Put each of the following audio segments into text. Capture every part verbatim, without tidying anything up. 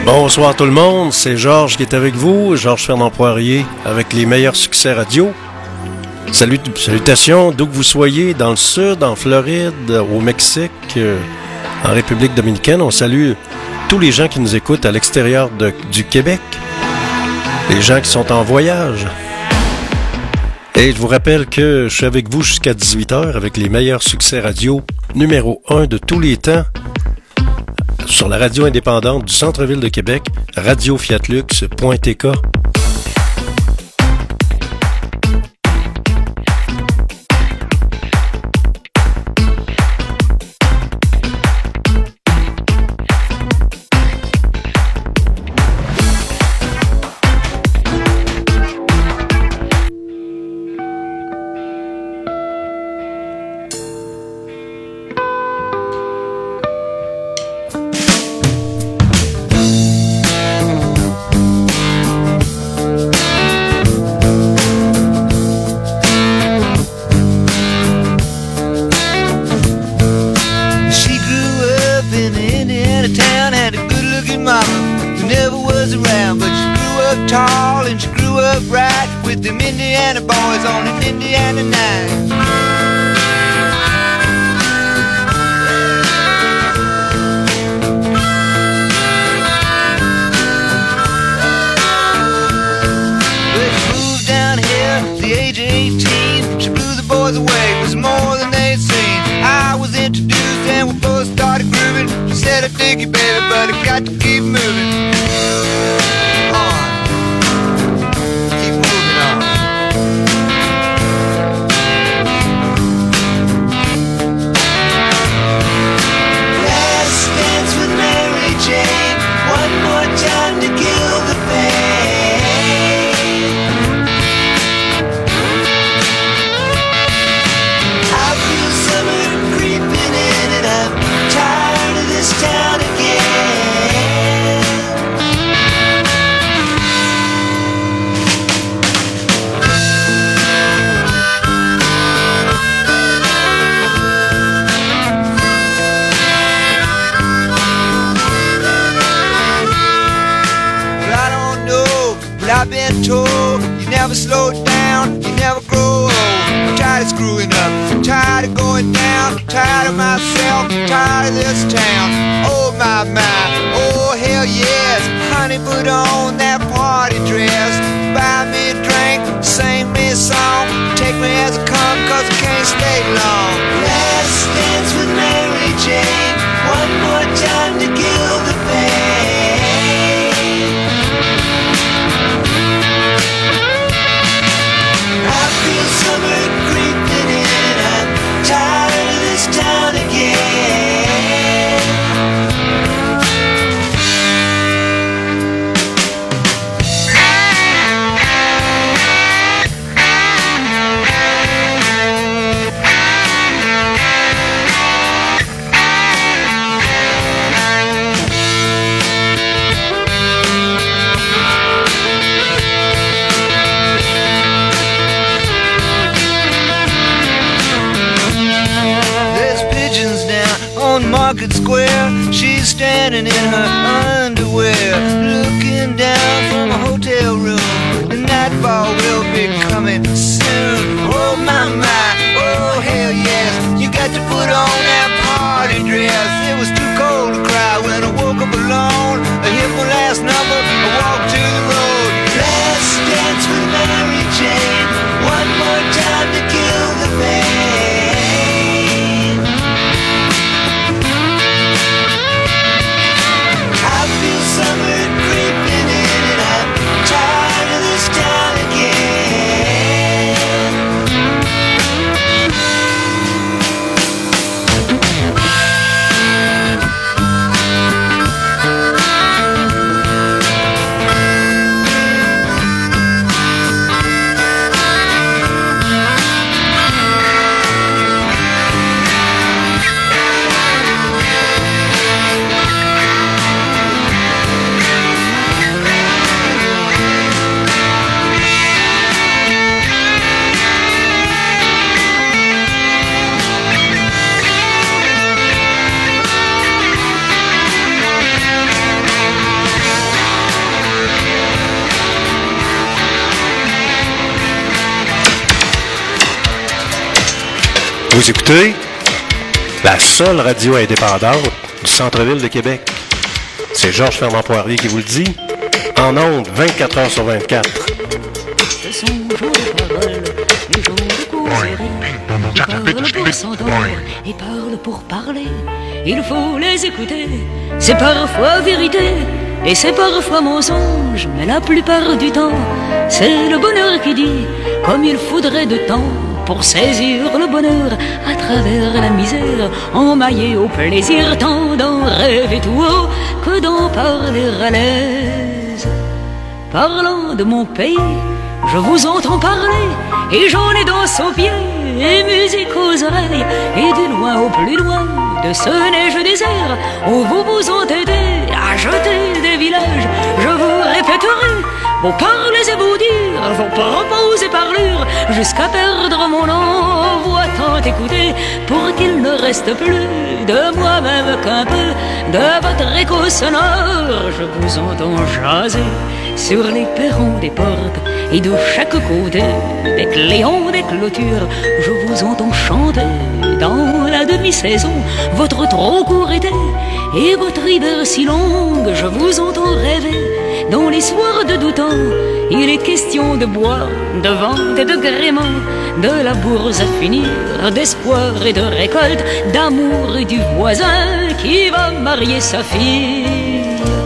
Bonsoir tout le monde, c'est Georges qui est avec vous, Georges Fernand Poirier, avec les meilleurs succès radio. Salut, salutations, d'où que vous soyez, dans le sud, en Floride, au Mexique, euh, en République dominicaine. On salue tous les gens qui nous écoutent à l'extérieur de, du Québec, les gens qui sont en voyage. Et je vous rappelle que je suis avec vous jusqu'à dix-huit heures avec les meilleurs succès radio numéro un de tous les temps sur la radio indépendante du centre-ville de Québec, radio fiat lux point t k. Vous écoutez la seule radio indépendante du centre-ville de Québec. C'est Georges Fernand Poirier qui vous le dit, en ondes vingt-quatre heures sur vingt-quatre. Ce sont jours de parole, les jours de causerie. Ils parlent pour s'entendre et parlent pour parler. Il faut les écouter, c'est parfois vérité et c'est parfois mensonge, mais la plupart du temps, c'est le bonheur qui dit, comme il faudrait de temps pour saisir le bonheur à travers la misère, emmaillé au plaisir, tant d'en rêver tout haut que d'en parler à l'aise. Parlant de mon pays, je vous entends parler, et j'en ai dans son pied, et musique aux oreilles, et du loin au plus loin, de ce neige désert, où vous vous entêtez à jeter des villages, je vous répéterai, vos paroles et vos dires, vos propos et parlures, jusqu'à perdre mon envoi tant écouté, pour qu'il ne reste plus de moi-même qu'un peu de votre écho sonore. Je vous entends jaser sur les perrons des portes et de chaque côté des cléons des clôtures. Je vous entends chanter dans la demi-saison votre trop court été et votre hiver si longue. Je vous entends rêver dans les soirs de doux temps. Il est question de boire, de vente et de gréement, de la bourse à finir, d'espoir et de récolte, d'amour et du voisin qui va marier sa fille.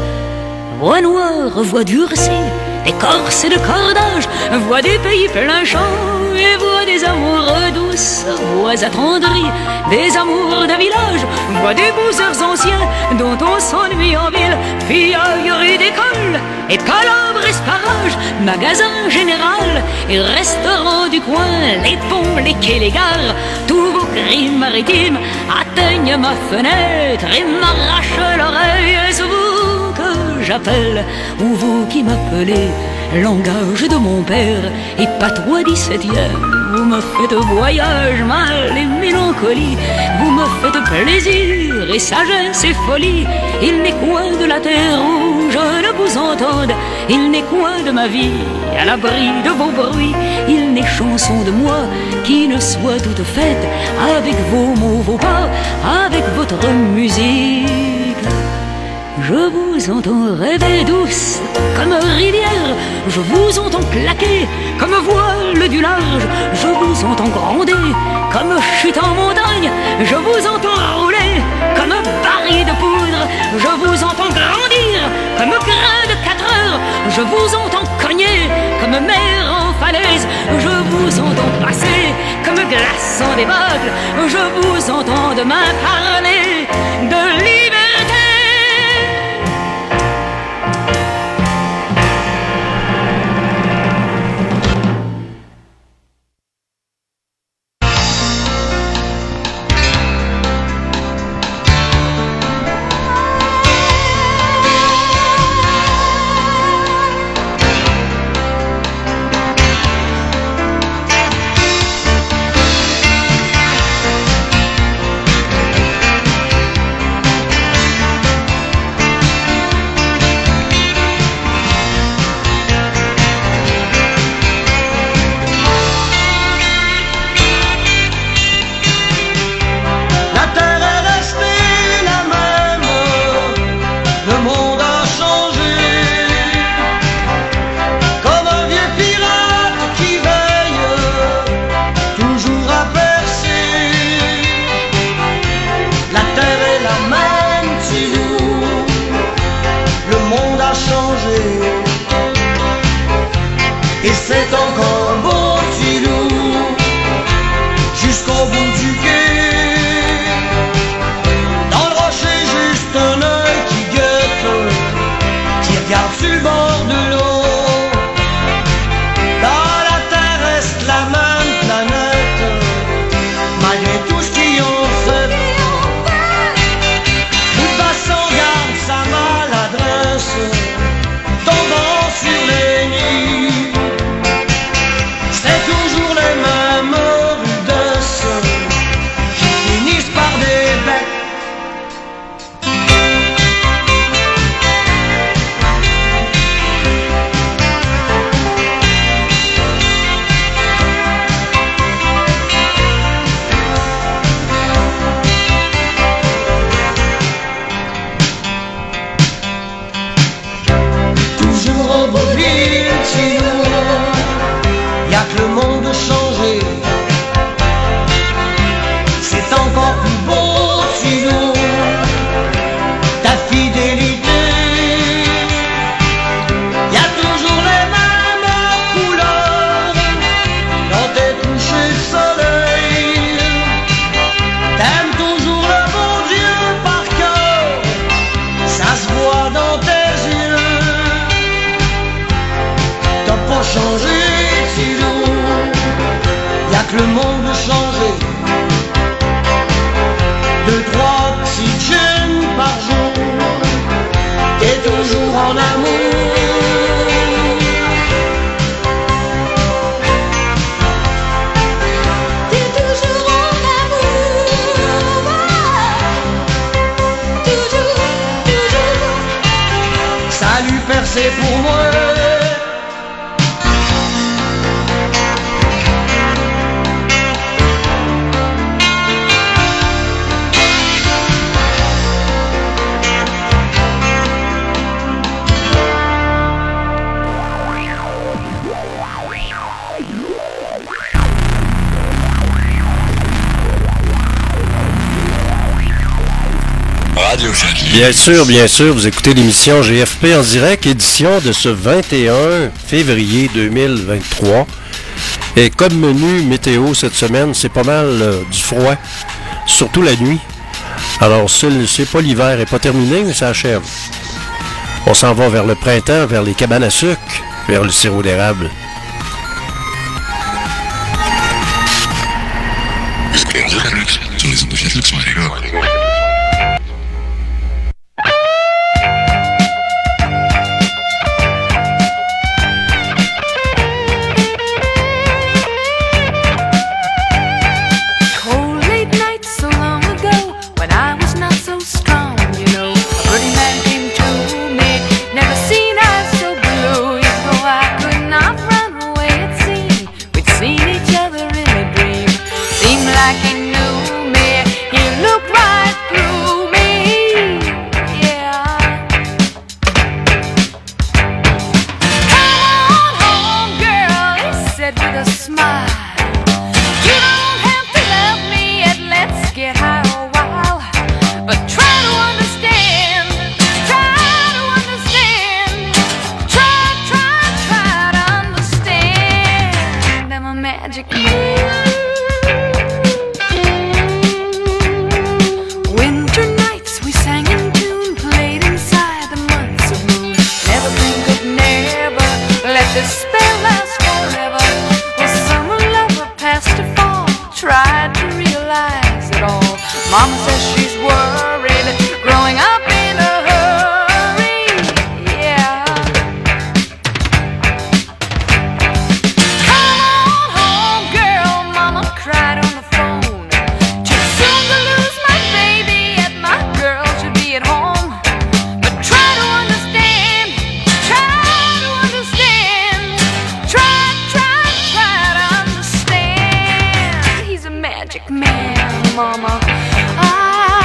Voix noire, voix durcie, d'écorce et de cordage, voix des pays plein champ et voix des amoureux douces, voix attendries, des amours d'un village, voix des beaux heures anciens dont on s'ennuie en ville, pillaille, rue d'école, et calabres, esparage, magasin général et restaurant du coin, les ponts, les quais, les gares, tous vos cris maritimes atteignent ma fenêtre et m'arrachent l'oreille. Est-ce vous que j'appelle ou vous qui m'appelez? Langage de mon père et patois dix-septième. Vous me faites voyage, mal et mélancolie. Vous me faites plaisir et sagesse et folie. Il n'est coin de la terre où je ne vous entende. Il n'est coin de ma vie à l'abri de vos bruits. Il n'est chanson de moi qui ne soit toute faite avec vos mots, vos pas, avec votre musique. Je vous entends rêver douce comme rivière, je vous entends claquer comme voile du large, je vous entends gronder comme chute en montagne, je vous entends rouler comme baril de poudre, je vous entends grandir comme grain de quatre heures, je vous entends cogner comme mer en falaise, je vous entends passer comme glace en débâcle, je vous entends demain parler de liberté. deux, trois oxygènes par jour, et toujours en amour. T'es toujours en amour, toujours, toujours. Salut percé pour moi. Bien sûr, bien sûr, vous écoutez l'émission G F P en direct, édition de ce vingt et un février deux mille vingt-trois. Et comme menu météo cette semaine, c'est pas mal euh, du froid, surtout la nuit. Alors, c'est, c'est pas l'hiver est pas terminé, mais ça achève. On s'en va vers le printemps, vers les cabanes à sucre, vers le sirop d'érable. Man, mama, I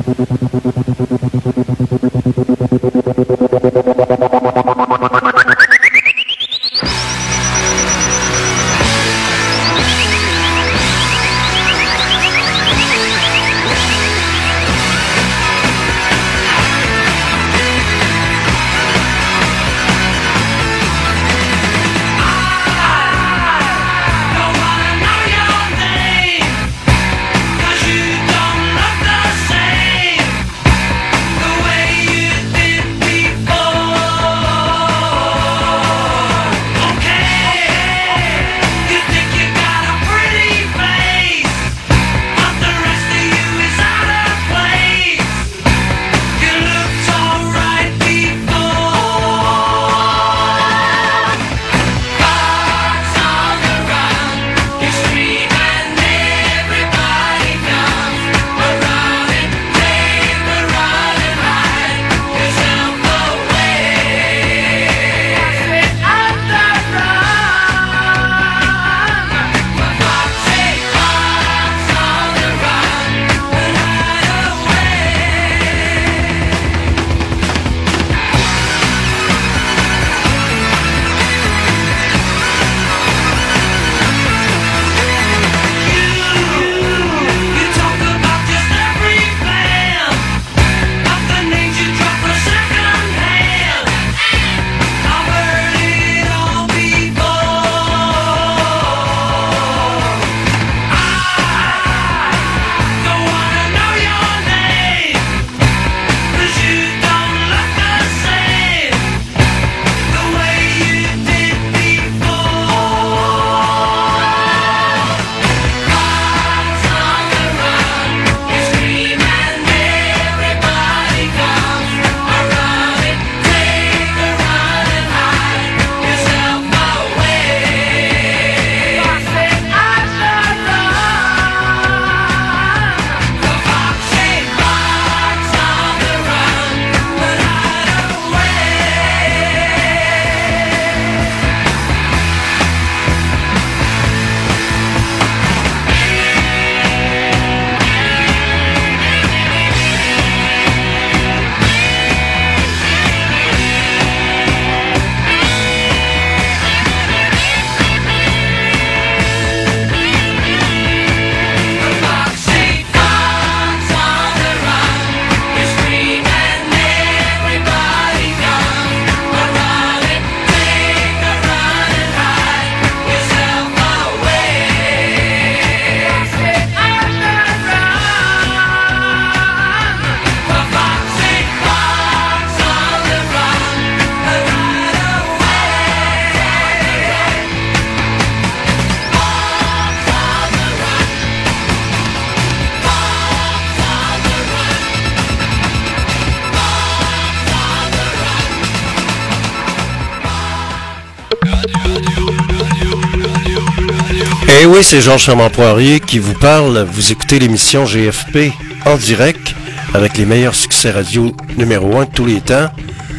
Eh oui, c'est Georges Fernand-Poirier qui vous parle. Vous écoutez l'émission G F P en direct avec les meilleurs succès radio numéro un de tous les temps.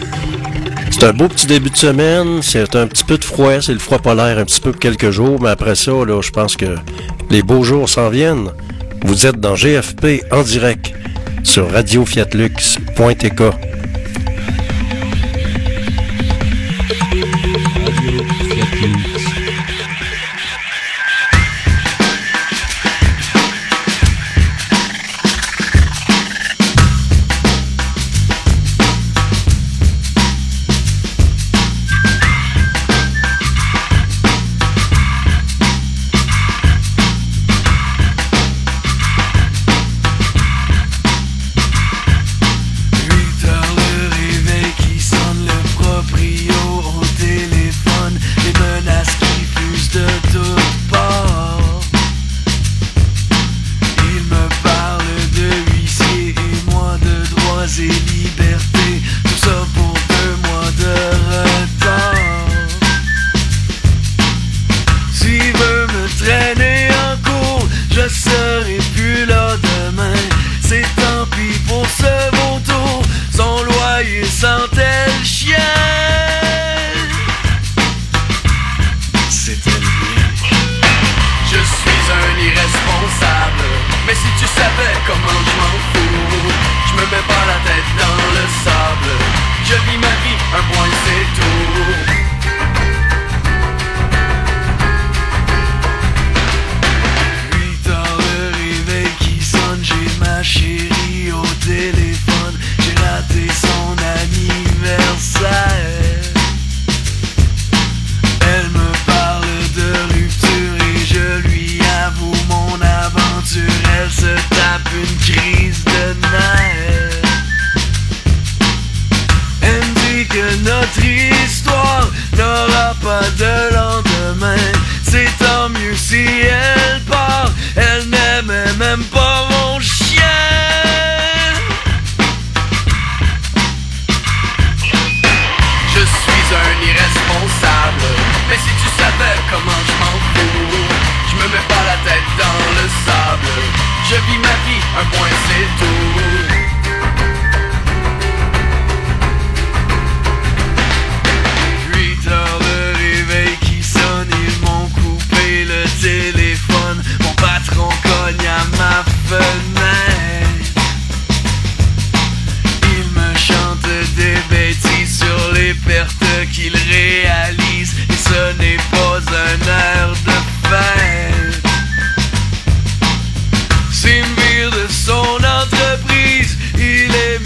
C'est un beau petit début de semaine. C'est un petit peu de froid. C'est le froid polaire un petit peu pour quelques jours. Mais après ça, là, je pense que les beaux jours s'en viennent. Vous êtes dans G F P en direct sur radio fiat lux point t k. Rita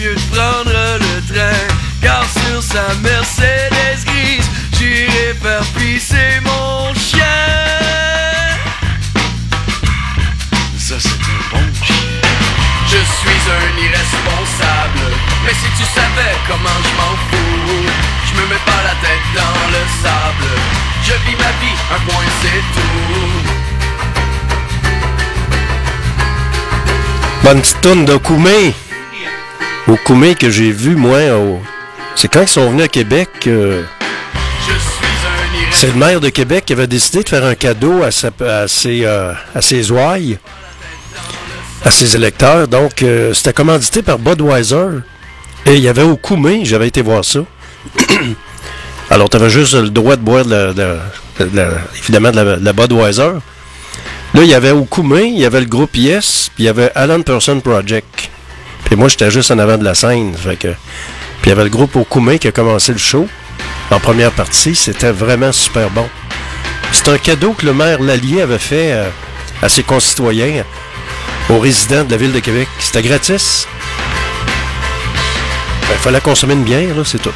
mieux de prendre le train, car sur sa Mercedes grise, j'irai faire pisser mon chien. Ça c'est un bon chien. Je suis un irresponsable, mais si tu savais comment je m'en fous, je me mets pas la tête dans le sable, je vis ma vie, un point c'est tout. Bonne petite toune d'Okoumé. Okoumé que j'ai vu, moi, au... c'est quand ils sont venus à Québec. Euh... C'est le maire de Québec qui avait décidé de faire un cadeau à, sa, à, ses, euh, à ses ouailles, à ses électeurs. Donc, euh, c'était commandité par Budweiser. Et il y avait Okoumé, j'avais été voir ça. Alors, tu avais juste le droit de boire, de la, de la, de la, évidemment, de la, de la Budweiser. Là, il y avait Okoumé, il y avait le groupe Yes, puis il y avait Alan Person Project. Puis moi, j'étais juste en avant de la scène. Fait que... Puis il y avait le groupe Okoumé qui a commencé le show. En première partie, c'était vraiment super bon. C'est un cadeau que le maire Lallier avait fait euh, à ses concitoyens, aux résidents de la ville de Québec. C'était gratis. Il ben, fallait consommer une bière, là, c'est tout.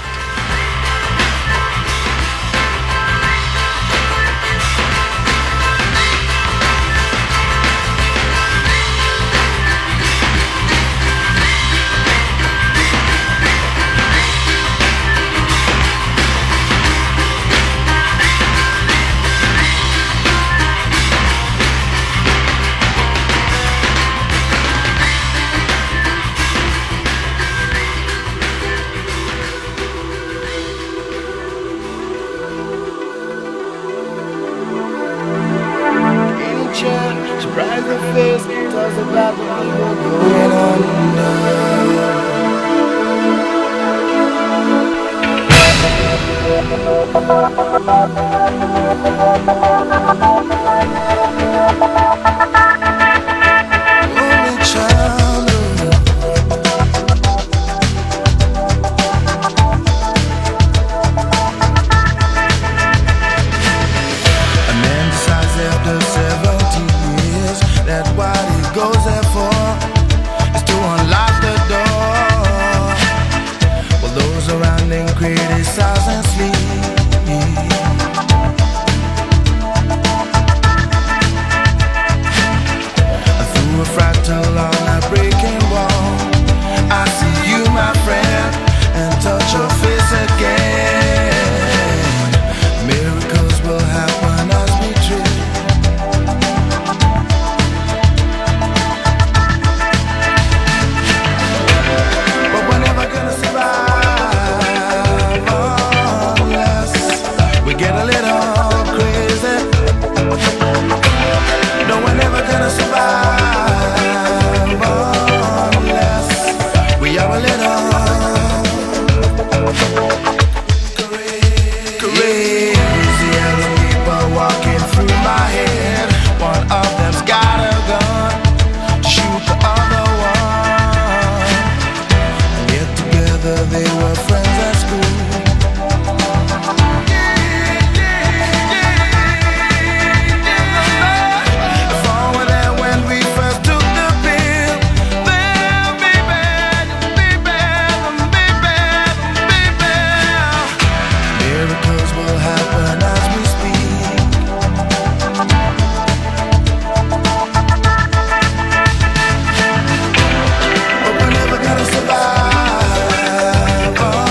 Survive.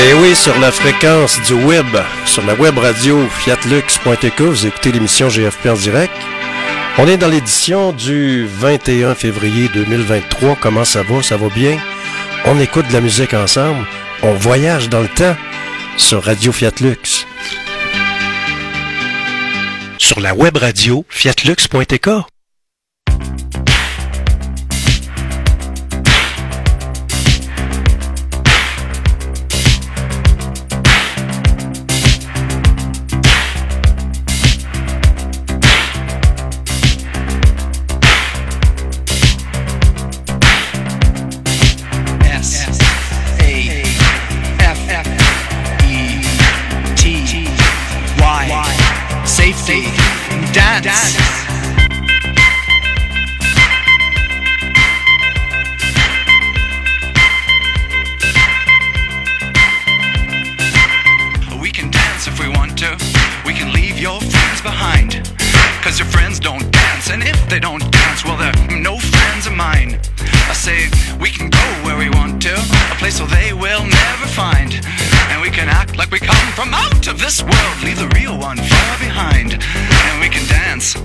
Et oui, sur la fréquence du web, sur la web radio fiatlux point t k, vous écoutez l'émission G F P en direct. On est dans l'édition du vingt et un février deux mille vingt-trois. Comment ça va? Ça va bien? On écoute de la musique ensemble. On voyage dans le temps sur Radio Fiatlux. Sur la web radio fiatlux point t k. Dance. We can dance if we want to. We can leave your friends behind. Cause your friends don't dance. And if they don't dance, well, they're no friends of mine. I say we can go where we want to. A place where they will never find. And we can act like we come from out of this world. Leave the real one far behind. And we can dance.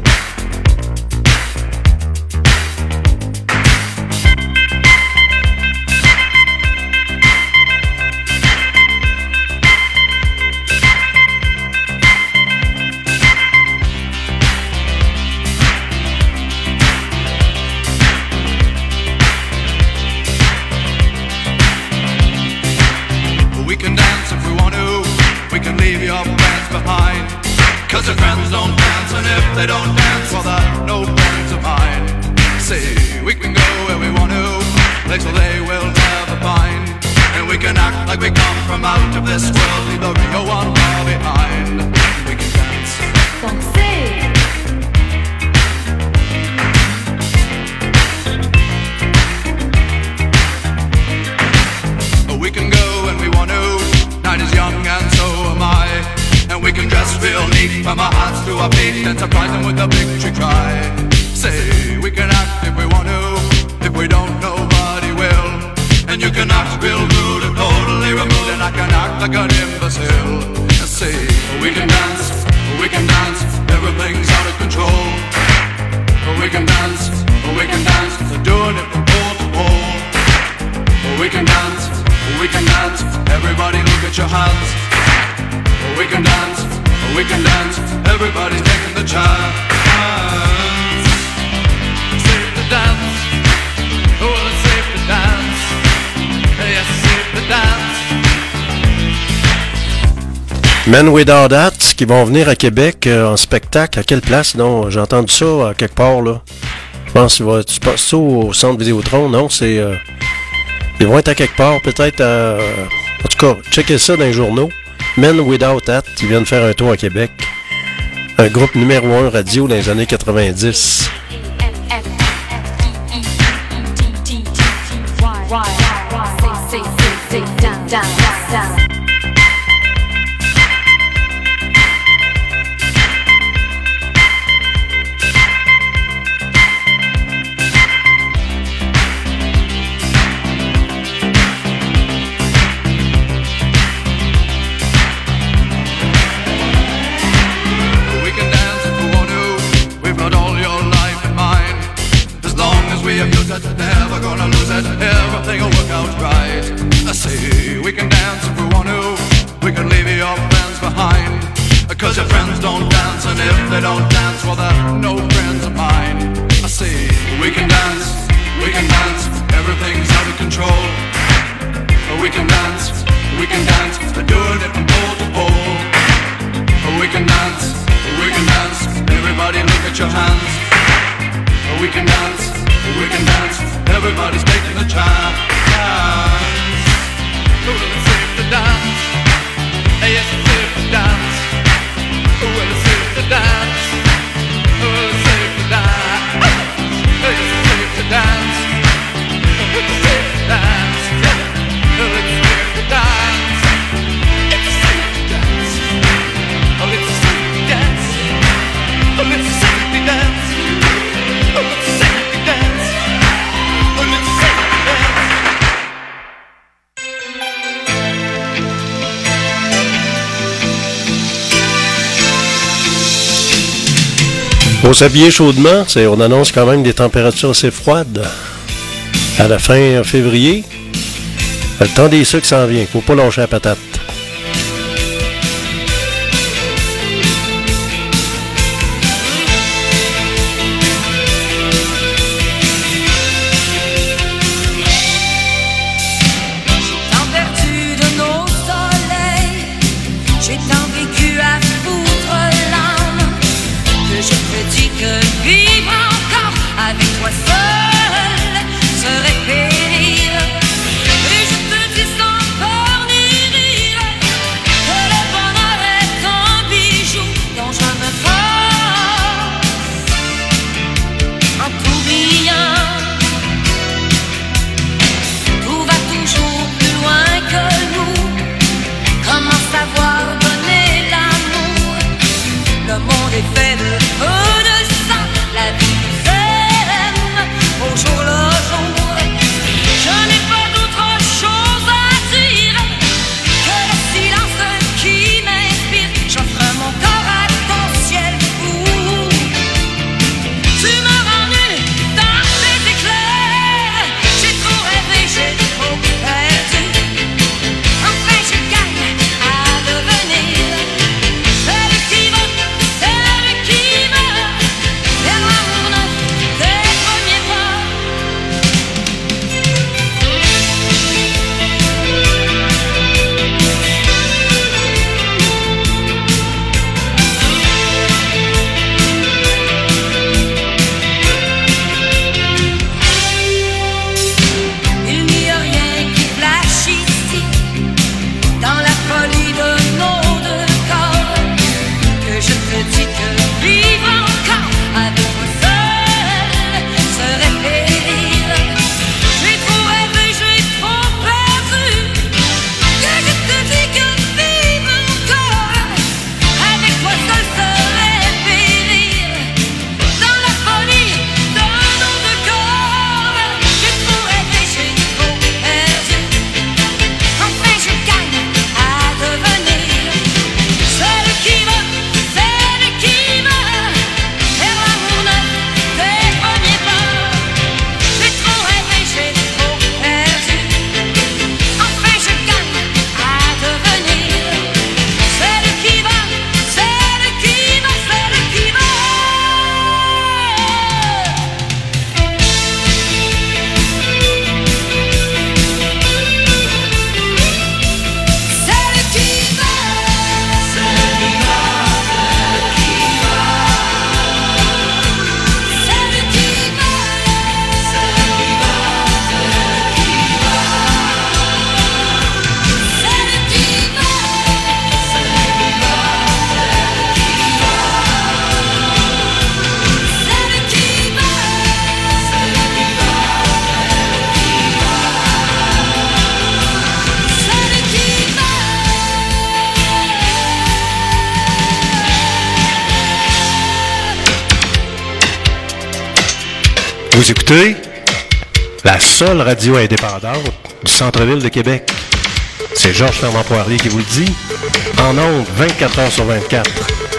Cause your friends don't dance, and if they don't dance, well, they're no friends of mine. Say, we can go where we want to, place where they will never find. And we can act like we come from out of this world, leave the real one far behind. We can dance. Danser. We can go when we want to, night is young and so am I. And we can dress real neat from our hearts to our feet and surprise them with a victory cry. Say, we can act if we want to, if we don't, nobody will. And you can act real rude and totally removed, and I can act like an imbecile. Say, we can dance, we can dance, everything's out of control. We can dance, we can dance, doing it from pole to pole. We can dance, we can dance, everybody look at your hands. We can dance, we can dance, everybody's taking the chance. Safe to dance, oh, it's safe to dance. Yes, it's safe to dance. Men Without Hats qui vont venir à Québec euh, en spectacle. À quelle place? Non, j'ai entendu ça à quelque part, là. Je pense qu'il va... Tu passes ça au centre Vidéotron? Non, c'est... Euh, ils vont être à quelque part, peut-être à... En tout cas, checkez ça dans les journaux. Men Without Hats, qui viennent faire un tour à Québec. Un groupe numéro un radio dans les années quatre-vingt-dix. Never gonna lose it, everything will work out right. I say, we can dance if we want to, we can leave your friends behind. Cause your friends don't dance, and if they don't dance, well, they're no friends of mine. I say, we can dance, we can dance, everything's out of control. We can dance, we can dance, doing it from pole to pole. We can dance, we can dance, everybody look at your hands. We can dance, we can dance, everybody's taking a chance. Well, it's safe to dance. Yes, it's safe to dance. Well, it's safe to dance. Well, it's safe to dance. Yes, it's safe to dance. It's safe to dance. Well, it's safe to dance. It's safe to dance. Well, it's safe to dance. Well, it's safe to dance. Oh, it's safe to dance. Oh, it's safe to dance. faut s'habiller chaudement. C'est, on annonce quand même des températures assez froides à la fin février. Le temps des sucres s'en vient. Faut pas lâcher la patate. Vous écoutez la seule radio indépendante du centre-ville de Québec. C'est Georges Fernand-Poirier qui vous le dit, en ondes vingt-quatre heures sur vingt-quatre.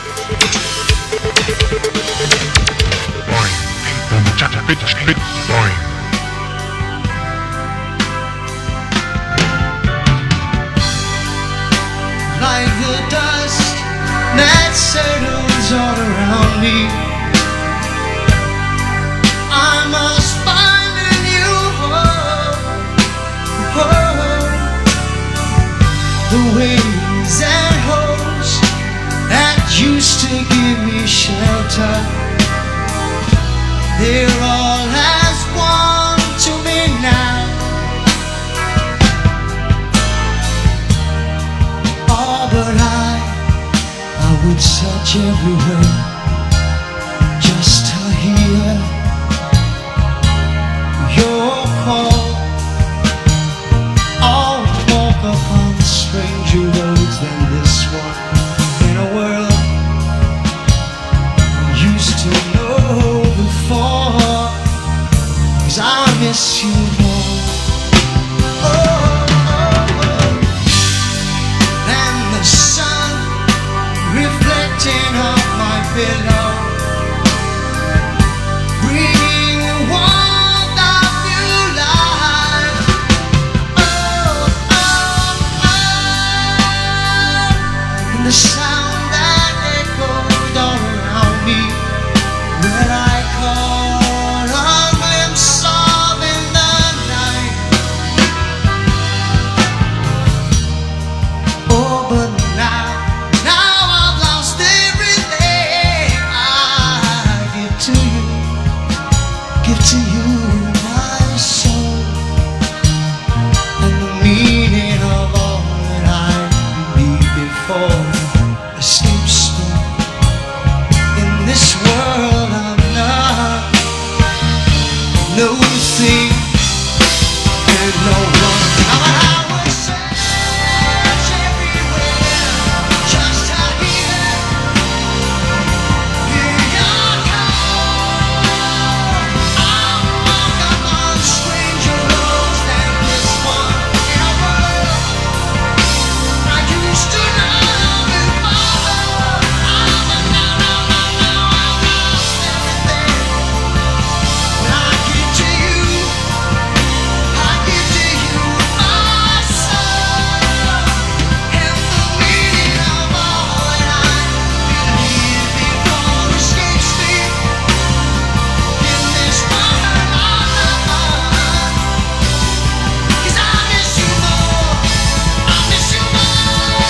Like the dust that settles all around me, I must find a new home. Oh, the winds and holes that used to give me shelter, they're all as one to me now. Oh, but I, I would search everywhere just to hear your call. I'll walk upon stranger roads than this one, in a world I used to know before, 'cause I miss you more. Oh, oh, oh. And the sun reflecting off my pillow see. There's no one. Now I would search everywhere just to hear, hear your call. I'll walk among stranger roads than this one in a world I used to know before. I'm a now, now, now, now, I've lost everything. When I get to you, I give to you my soul and the meaning of all that I believe before escapes me in this modern life. 'Cause I miss you more, I miss you more.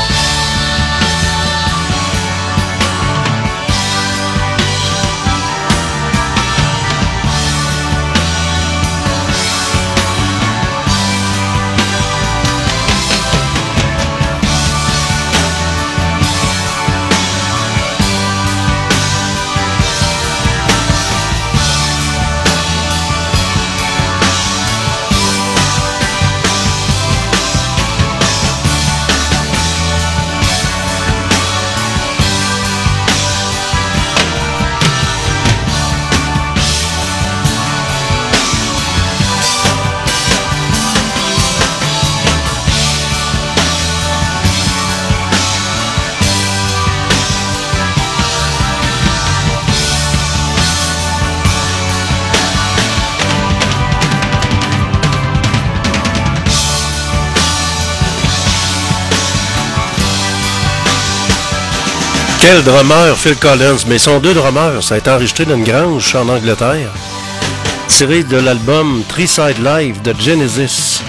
Quel drummer, Phil Collins. Mais ils sont deux drummers. Ça a été enregistré dans une grange en Angleterre. Tiré de l'album Three Side Live de Genesis.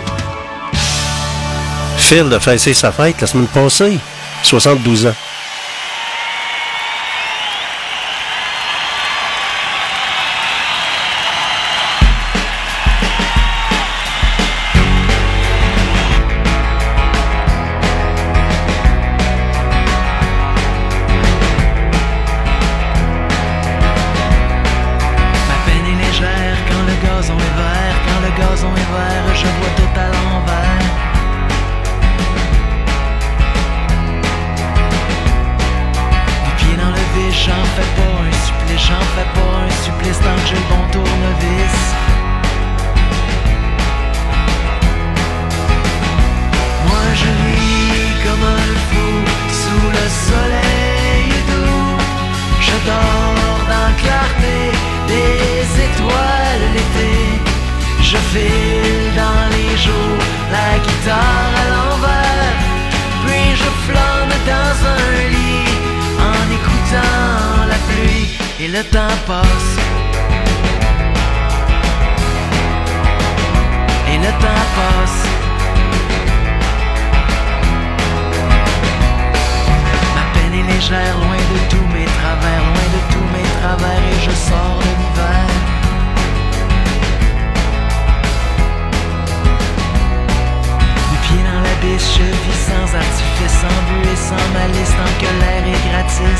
Phil a fêté sa fête la semaine passée. soixante-douze ans. Ma peine est légère quand le gazon est vert, quand le gazon est vert, je vois tout à l'envers. Du pied dans le vide, j'en fais pas un supplice, j'en fais pas un supplice tant que j'ai le bon tournevis. Moi je ris comme un fou sous le soleil doux. Je dors dans la clarté des étoiles l'été. Je file dans les jours, la guitare à l'envers. Puis je flâne dans un lit en écoutant la pluie. Et le temps passe. Et le temps passe. Ma peine est légère, loin de tous mes travers, loin de tous mes travers, et je sors de l'hiver. Du pied dans l'abysse, je vis sans artifice, sans but et sans malice, tant que l'air est gratis.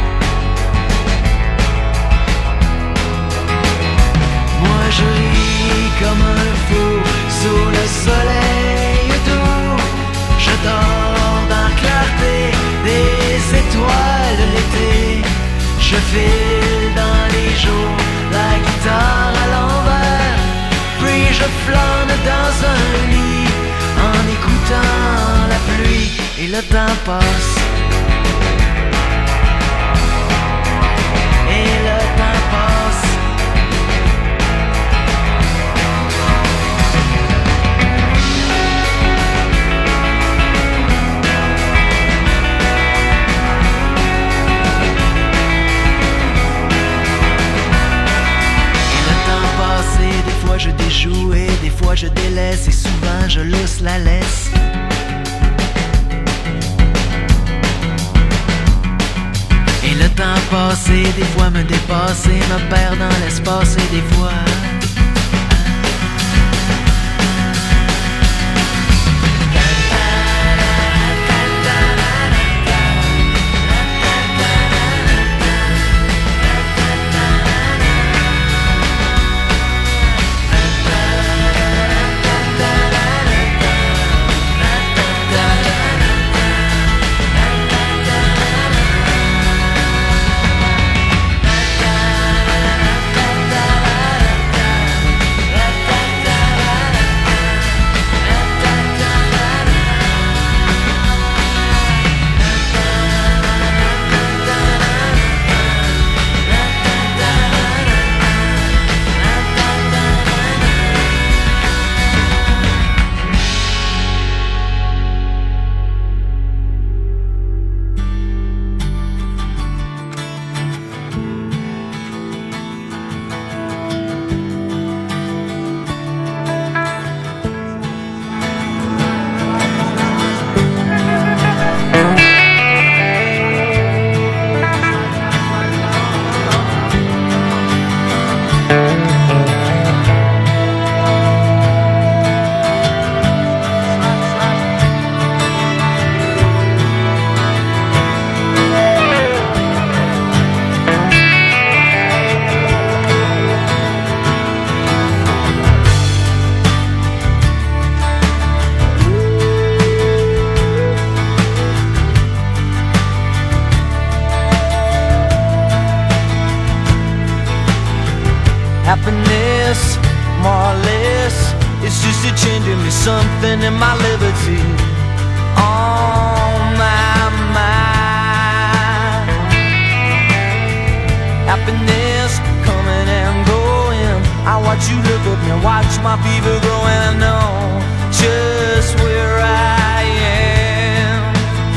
Moi je ris comme un fou sous le soleil doux. Je dors dans la clarté des étoiles l'été. Je file dans les jours, la guitare à l'envers. Puis je flâne dans un lit en écoutant la pluie. Et le temps passe. Et le temps passe. Des fois je déjoue et des fois je délaisse, et souvent je lousse la laisse. Et le temps passé, des fois me dépasser, me perd dans l'espace, et des fois just a changing me something in my liberty. On my mind, happiness coming and going. I watch you look at me, watch my fever grow, and I know just where I am.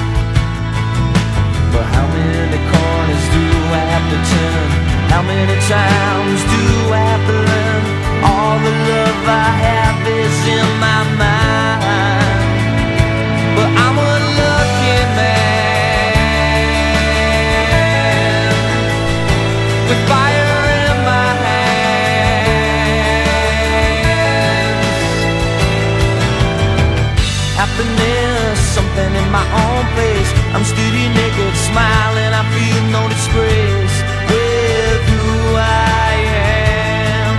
But how many corners do I have to turn? How many times do I have to learn? All the love I have is in my mind. But I'm a lucky man with fire in my hands. Happiness, something in my own place. I'm steady naked, smiling, I feel no disgrace with who I am.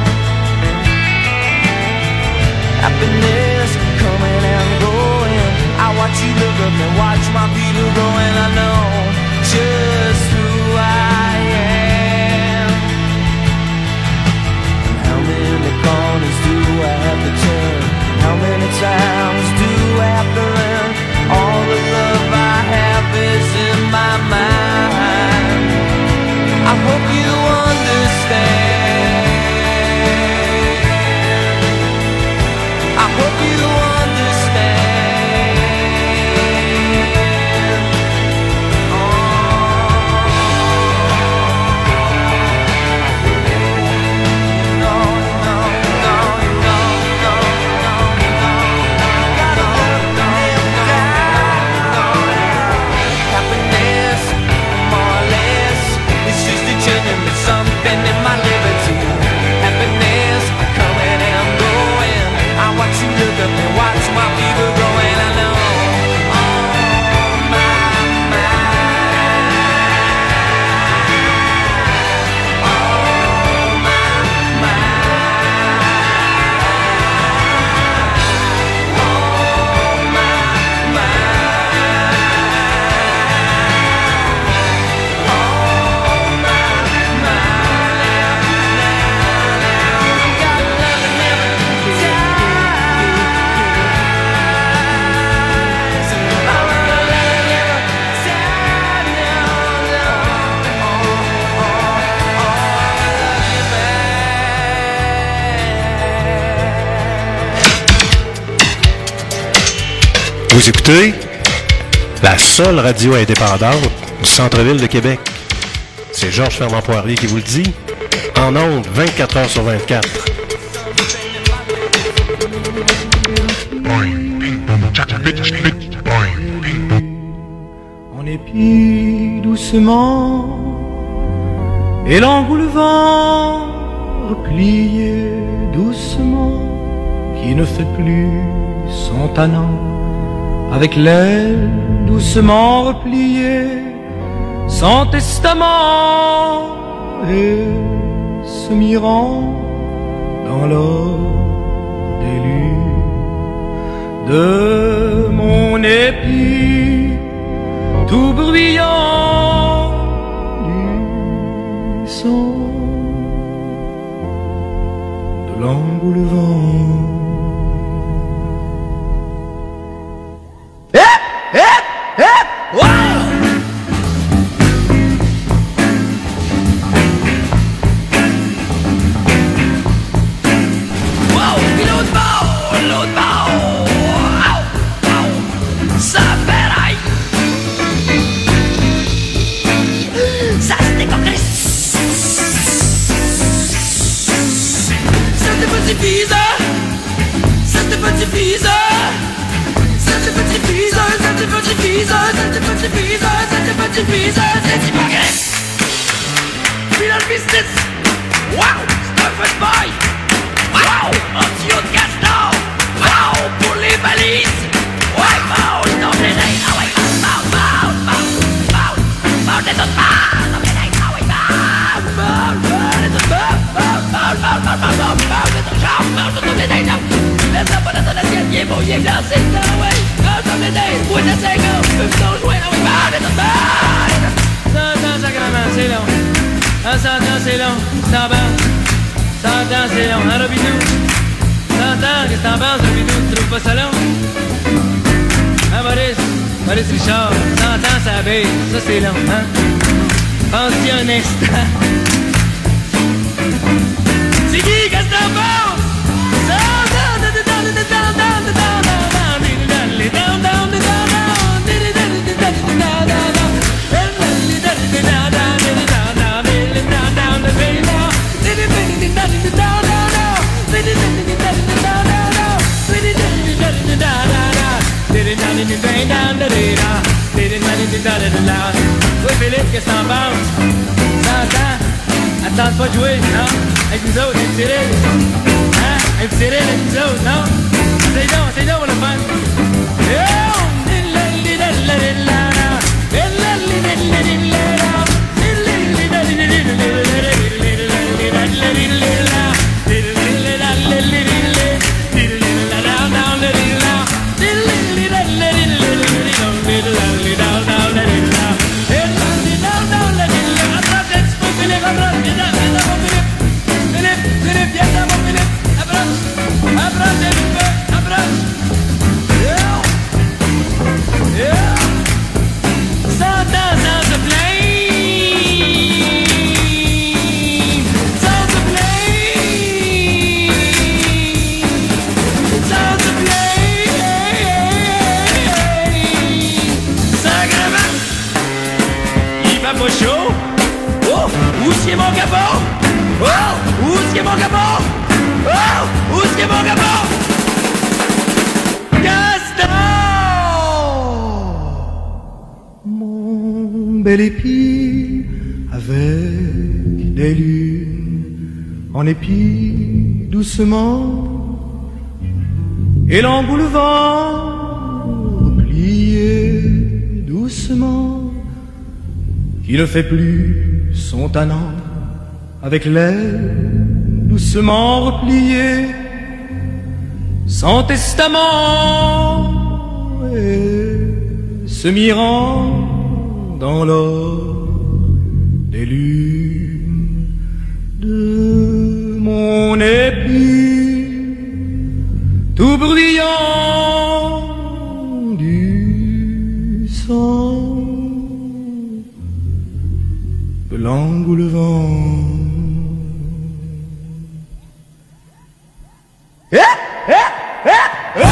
Happiness coming and going. I watch you look up and watch my feet go, and I know just who I am. And how many corners do I have to turn? How many times do I have to learn? All the love I have is in my mind. I hope you understand. I hope you understand. Oh. No, no, no, no, no, no, no. Gotta love them down. Happiness, more or less, it's just a genuine something in my liberty. Happiness coming and going. I watch you look up and watch my fever grow, and I know on my mind, on my mind, on my Vous écoutez la seule radio indépendante du centre-ville de Québec. C'est Georges Fernand Poirier qui vous le dit, en ondes vingt-quatre heures sur vingt-quatre. On épie doucement et l'engoule le vent replié doucement qui ne fait plus son tannant. Avec l'aile doucement repliée, son testament, et se mirant dans l'or d'élu de mon épi, tout bruyant du son de l'engoulevent. cent ans, c'est long. Hein, Robidou? cent ans, qu'est-ce que t'en penses, Robidou? pas ça long? Hein, Maurice? Maurice Richard, cent ans, ça baisse. Ça, c'est long, hein? Pense-y un instant. C'est qui, qu'est-ce que t'en penses? Oui, Philippe, qu'est-ce que t'en penses? T'entends? Attends pas de jouer, non? Avec nous autres, avec Cyril. Hein? Avec Cyril, avec nous autres, non? C'est donc, c'est donc pour le fun. Bel épi avec des lunes en épi doucement et l'embout le vent plié doucement qui ne fait plus son tannant avec l'aile doucement repliée sans testament et se mirant dans l'or des lunes de mon épi, tout bruyant du sang de l'angle le vent. Eh, eh, eh, eh.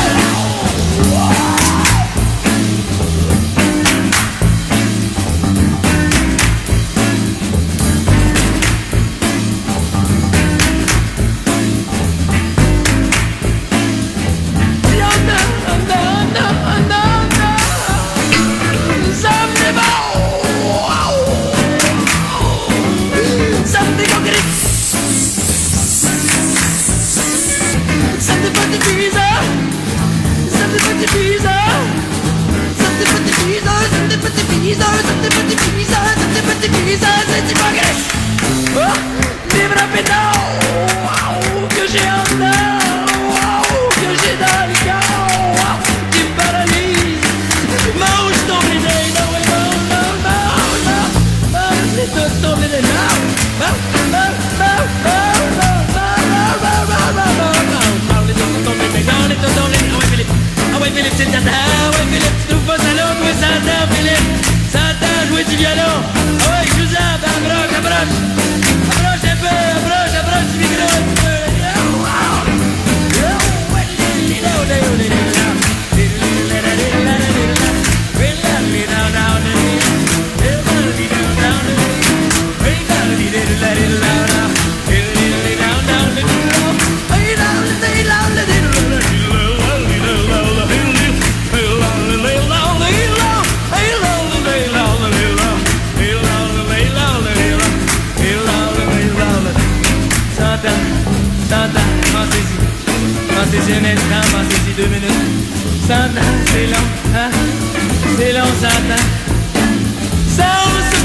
Pensez-y un instant, pensez-y deux minutes. Cent ans, c'est long, hein? C'est long, cent ans. Sans se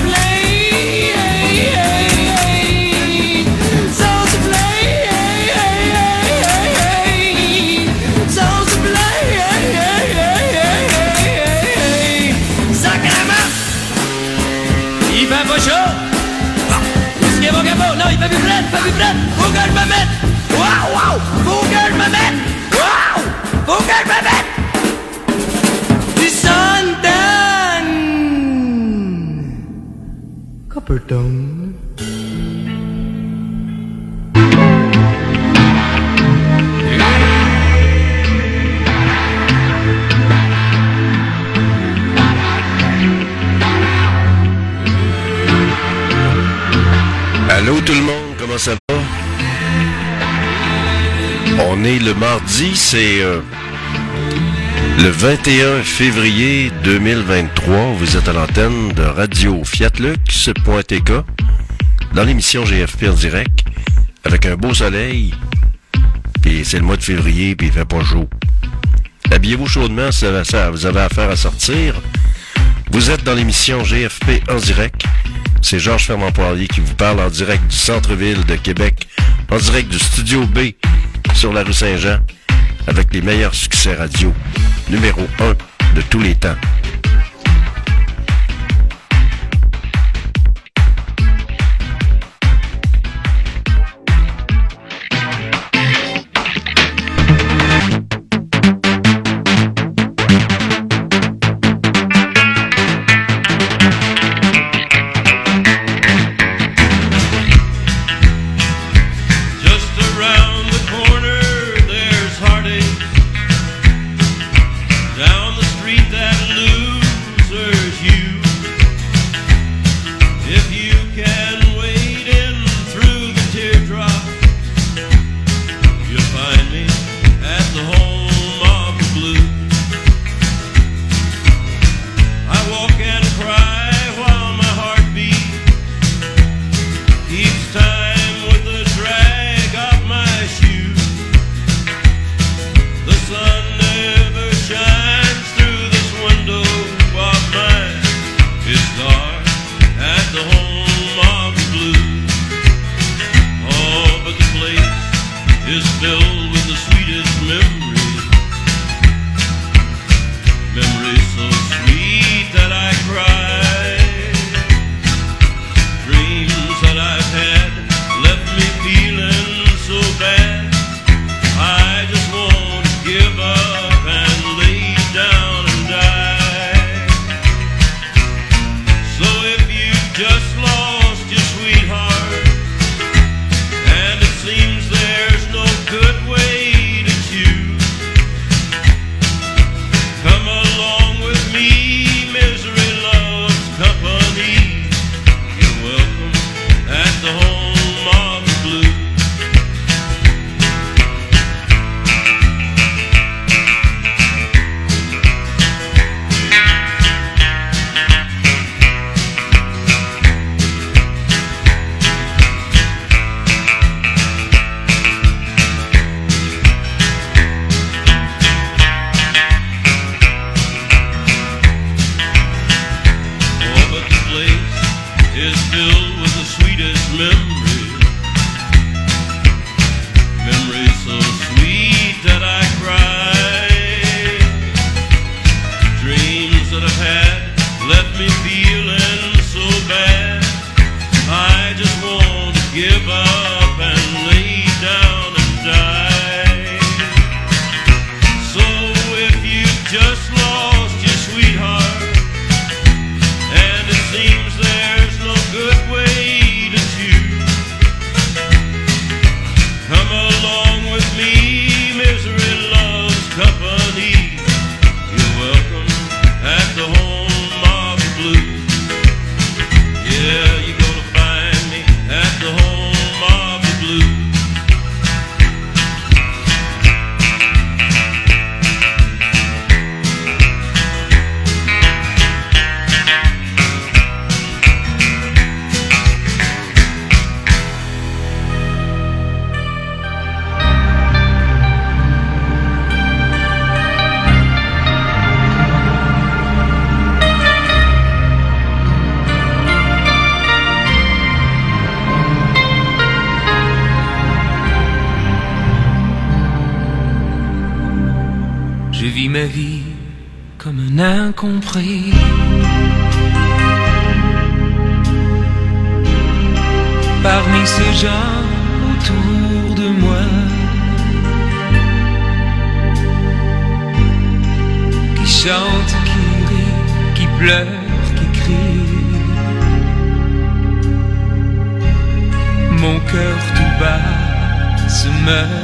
plaindre, sans se plaindre, sans se plaindre. Sacrément! Il fait pas chaud? Où est-ce qu'il y a mon capot? Non, il fait plus prête, il fait plus prête. Faut que je me mette! Wow, wow! Faut que je me mette! Wow! Faut tout le monde, comment ça va? On est le mardi, c'est euh, le vingt et un février deux mille vingt-trois. Vous êtes à l'antenne de Radio Fiatlux point T K dans l'émission G F P en direct avec un beau soleil. Puis c'est le mois de février, puis il fait pas chaud. Habillez-vous chaudement si vous avez affaire à sortir. Vous êtes dans l'émission G F P en direct. C'est Georges Fermant-Poirier qui vous parle en direct du centre-ville de Québec, en direct du Studio B sur la rue Saint-Jean, avec les meilleurs succès radio, numéro un de tous les temps. Ma vie comme un incompris. Parmi ces gens autour de moi qui chantent, qui rient, qui pleurent, qui crient, mon cœur tout bas se meurt.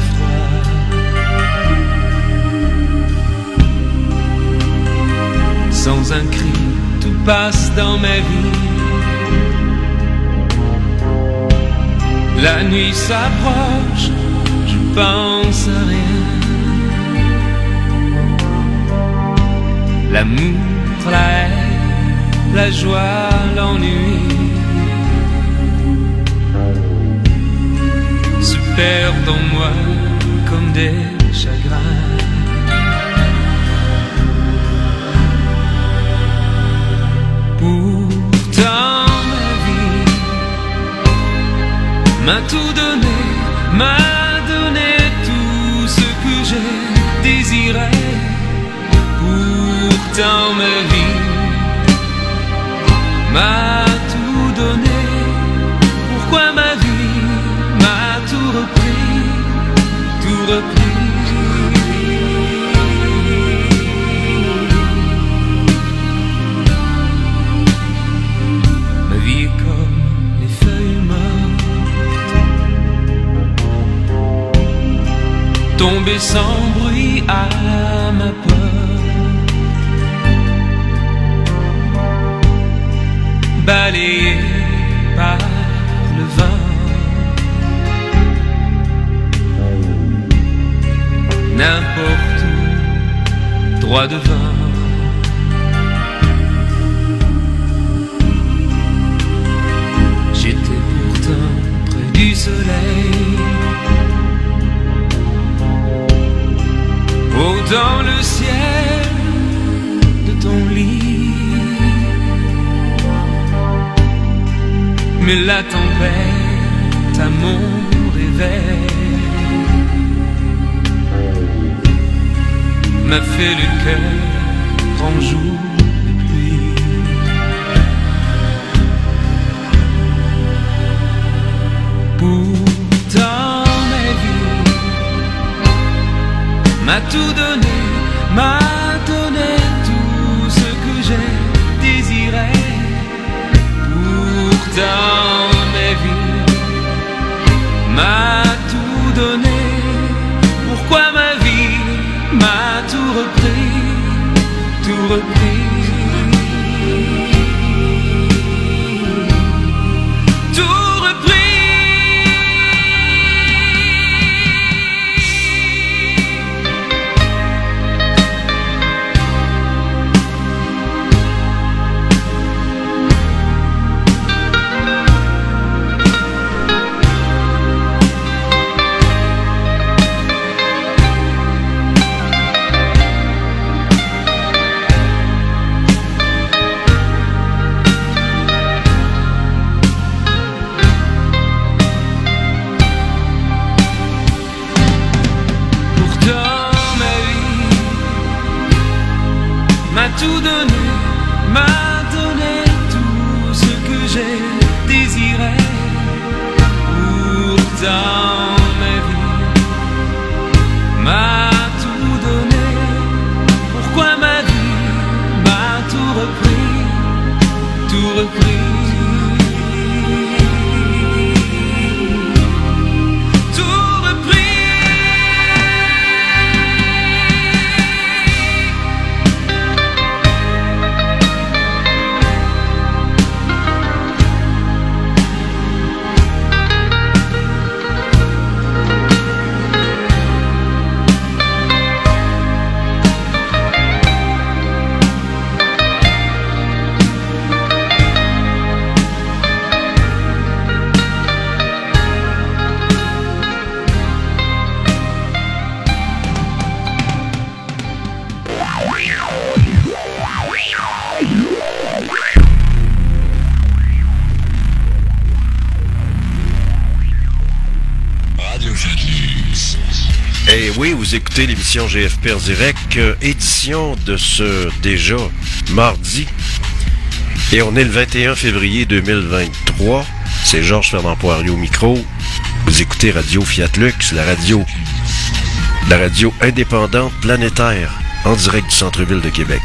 Sans un cri, tout passe dans ma vie. La nuit s'approche, je pense à rien. L'amour, la haine, la joie, l'ennui se perdent en moi comme des chagrins. Pourtant ma vie m'a tout donné, m'a donné tout ce que j'ai désiré. Pourtant ma vie m'a tout donné. Pourquoi ma vie m'a tout repris, tout repris. Ma vie est comme les feuilles mortes, tombées sans bruit à ma porte, balayées par le vent. N'importe où, droit devant. J'étais pourtant près du soleil, haut dans le ciel de ton lit. Mais la tempête à mon réveil m'a fait le cœur en jour de pluie. Pourtant ma vie m'a tout donné, m'a donné tout ce que j'ai désiré. Pourtant ma vie m'a tout donné. Pourquoi ma vie m'a tout repris, tout repris, tout repris. Tout donné, m'a donné tout ce que j'ai désiré. Pourtant ma vie m'a tout donné. Pourquoi ma vie m'a tout repris, tout repris. Et oui, vous écoutez l'émission G F P en direct, euh, édition de ce déjà mardi. Et on est le vingt et un février deux mille vingt-trois. C'est Georges Fernand Poirier au micro. Vous écoutez Radio Fiat Lux, la radio, la radio indépendante planétaire, en direct du centre-ville de Québec.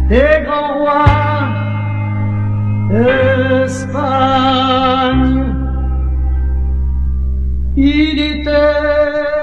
des grands rois d'Espagne. Il était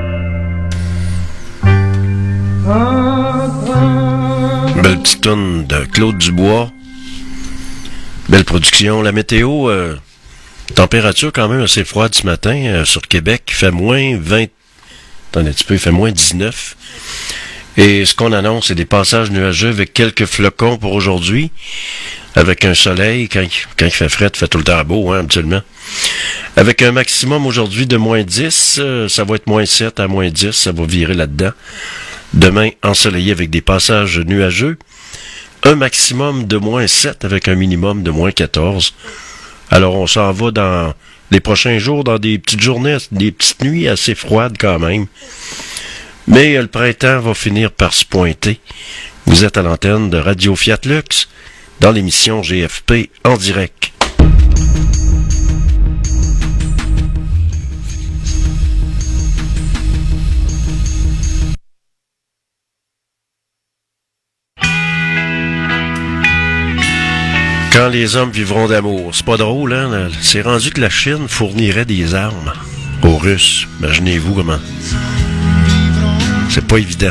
un train. Belle petite toune de Claude Dubois. Belle production. La météo, euh, température quand même assez froide ce matin euh, sur Québec. Il fait moins vingt. Attendez un petit peu, il fait moins dix-neuf. Et ce qu'on annonce, c'est des passages nuageux avec quelques flocons pour aujourd'hui. Avec un soleil, quand, quand il fait frais, il fait tout le temps beau, hein, habituellement. Avec un maximum aujourd'hui de moins dix, euh, ça va être moins sept à moins dix, ça va virer là-dedans. Demain, ensoleillé avec des passages nuageux. Un maximum de moins sept avec un minimum de moins quatorze. Alors, on s'en va dans les prochains jours, dans des petites journées, des petites nuits assez froides quand même. Mais euh, le printemps va finir par se pointer. Vous êtes à l'antenne de Radio Fiat Lux, dans l'émission G F P en direct. Quand les hommes vivront d'amour. C'est pas drôle, hein? C'est rendu que la Chine fournirait des armes aux Russes. Imaginez-vous comment. C'est pas évident.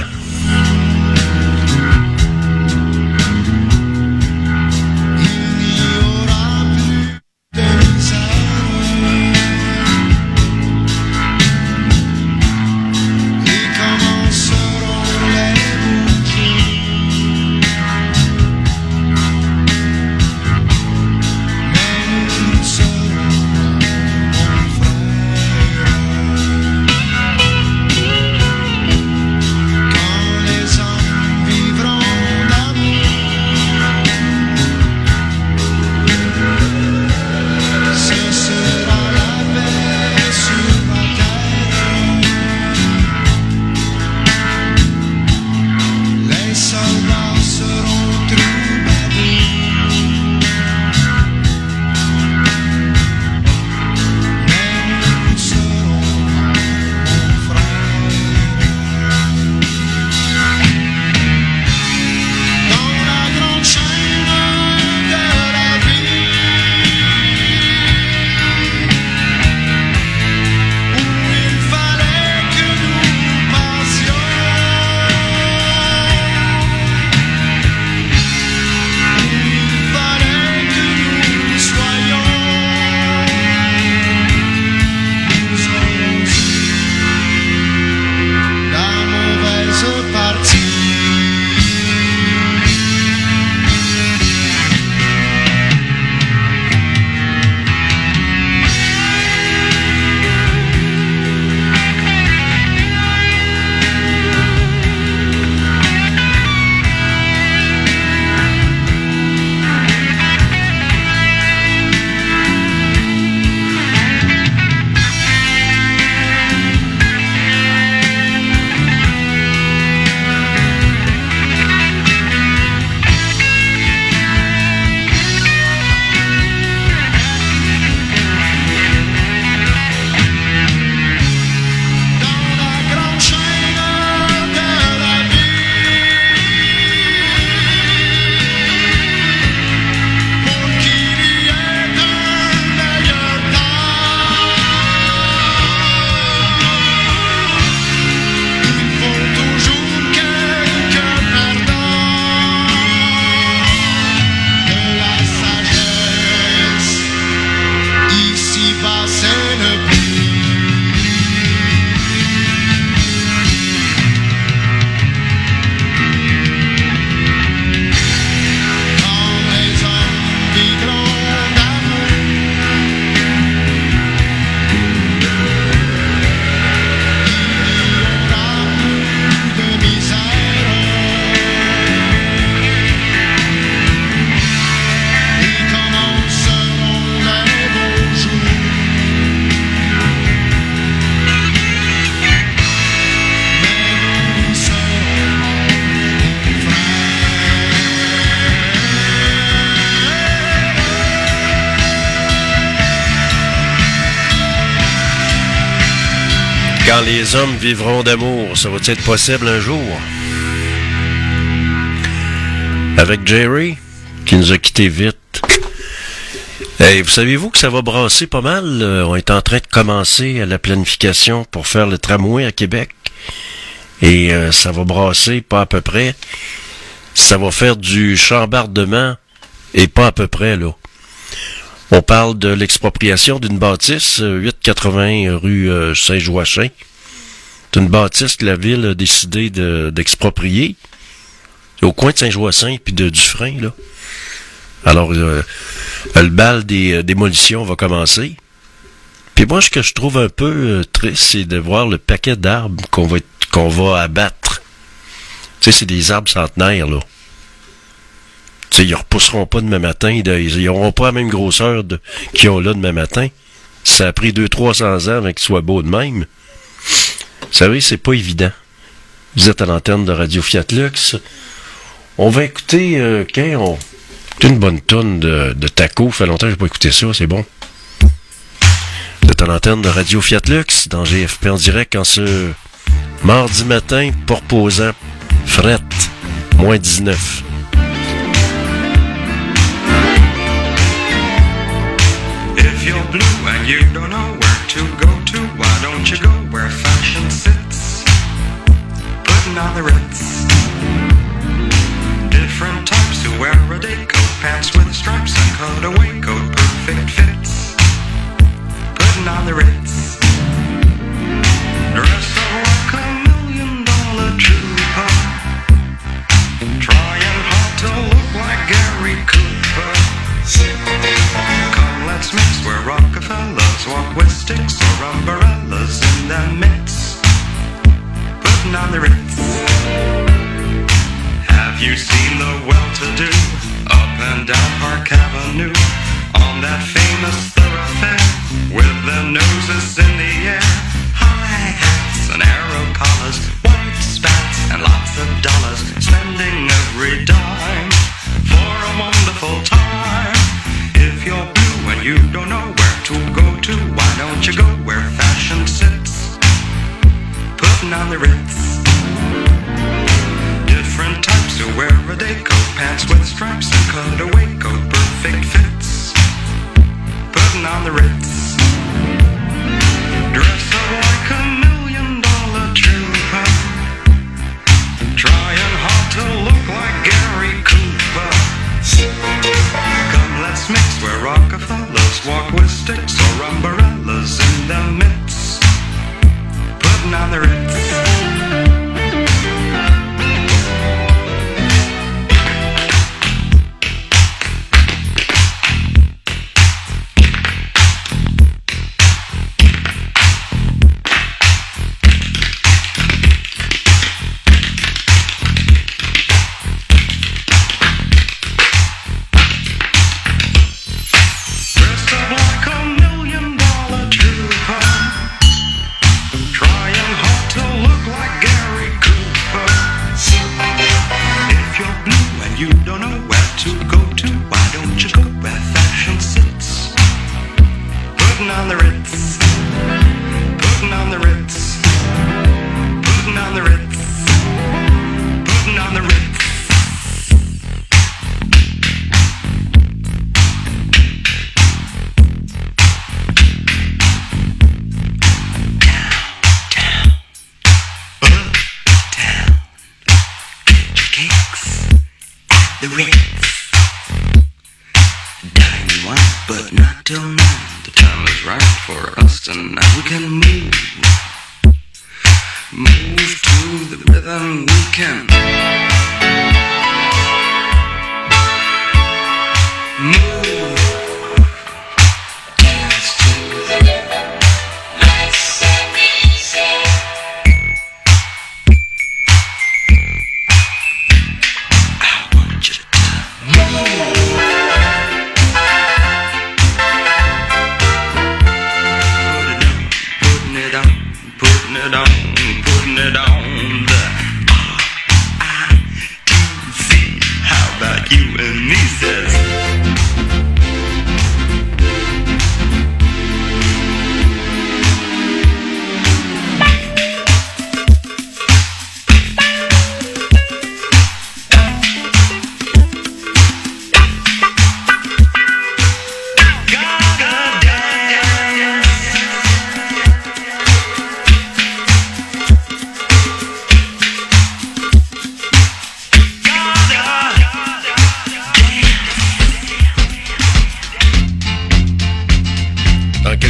Quand les hommes vivront d'amour, ça va-t-il être possible un jour? avec Jerry, qui nous a quittés vite. Hey, vous savez-vous que ça va brasser pas mal? Euh, on est en train de commencer la planification pour faire le tramway à Québec. Et euh, ça va brasser pas à peu près. Ça va faire du chambardement et pas à peu près, là. On parle de l'expropriation d'une bâtisse, huit cent quatre-vingts rue euh, Saint-Joachim. C'est une bâtisse que la ville a décidé de, d'exproprier. C'est au coin de Saint-Joachim puis de Dufresne, là. Alors, euh, le bal des euh, démolitions va commencer. Puis moi, ce que je trouve un peu euh, triste, c'est de voir le paquet d'arbres qu'on va, qu'on va abattre. Tu sais, c'est des arbres centenaires, là. Tu sais, ils repousseront pas demain matin, ils n'auront pas la même grosseur de, qu'ils ont là demain matin. Ça a pris deux cents à trois cents ans avant qu'ils soient beaux de même. Vous savez, c'est pas évident. Vous êtes à l'antenne de Radio Fiat Lux. On va écouter, euh, quand on... une bonne tonne de, de taco. Ça fait longtemps que j'ai pas écouté ça, c'est bon. Vous êtes à l'antenne de Radio Fiat Lux, dans G F P en direct, en ce mardi matin, pour reposant, fret, moins dix-neuf. If you're blue and you don't know where to go to, why don't you go where fashion sits? Putting on the Ritz. Different types who wear a day coat, pants with stripes and cutaway coat, perfect fits. Putting on the Ritz. Dressed up like a million dollar trooper, trying hard to look like Gary Cooper. Come, let's mix where Rockefellers walk with sticks or umbrellas in their midst. Putting on the Ritz. Have you seen the well-to-do up and down Park Avenue on that famous thoroughfare with their noses in the air? High hats and arrow collars, white spats and lots of dollars, spending every dime for a wonderful time. If you're blue and you don't know where to go to, why don't you go where fashion sits? Putting on the Ritz. Different types who wear a day coat, pants with stripes and cutaway coat, perfect fits. Putting on the Ritz. Dressed up like a million dollar trooper, trying hard to look like Gary Cooper. Come, let's mix where Rockefellers walk with sticks or umbrellas in their midst. Putting on the Ritz.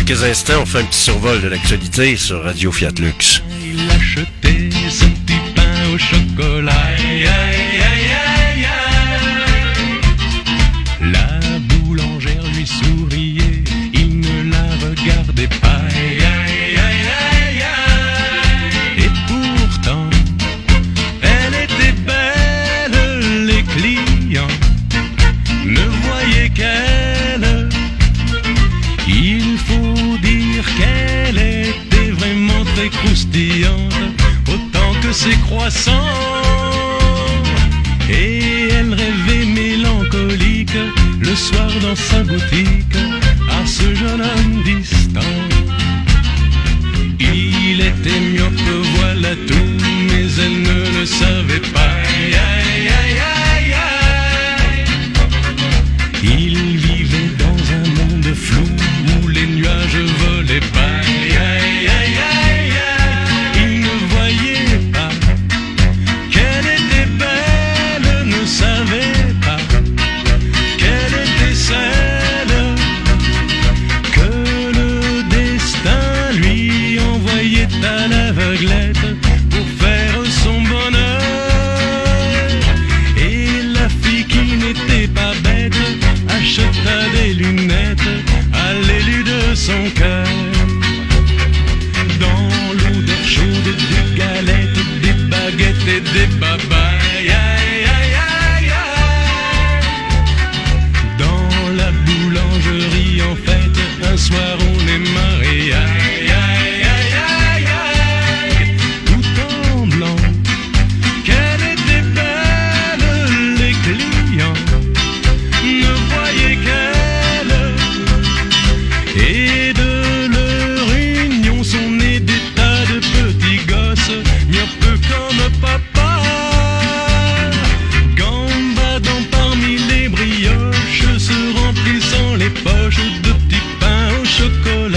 quelques instants, on fait un petit survol de l'actualité sur Radio Fiat Lux. Il achetait son petit pain au chocolat. Aïe, aïe, aïe, aïe, aïe. La boulangère lui souriait, il ne la regardait pas. Aïe, aïe, aïe, aïe, aïe. Et pourtant, elle était belle, les clients ne voyaient qu'elle. Il faut dire qu'elle était vraiment très croustillante, autant que ses croissants. Et elle rêvait mélancolique le soir dans sa boutique à ce jeune homme distant. Il était myope, voilà tout, mais elle ne le savait pas. Aïe, aïe, aïe, aïe, aïe. Il vivait dans un monde flou où les nuages volaient pas. Aïe, aïe, aïe, aïe, aïe. Il ne voyait pas qu'elle était belle, ne savait pas qu'elle était celle que le destin lui envoyait à l'aveuglette pour faire son bonheur. Et la fille qui n'était pas bête acheta des lunettes à l'élu de son cœur. Dans l'odeur chaude des galettes, des baguettes et des babayes. Aïe, aïe, aïe, aïe. Dans la boulangerie en fête, un soir on est mariés. Aïe, aïe, aïe, aïe, aïe. Tout en blanc, qu'elle était belle, les clients ne voyaient qu'elle. Et de leur union sont nés des tas de petits gosses, myopes comme papa, gambadant parmi les brioches, se remplissant les poches de petits pains au chocolat.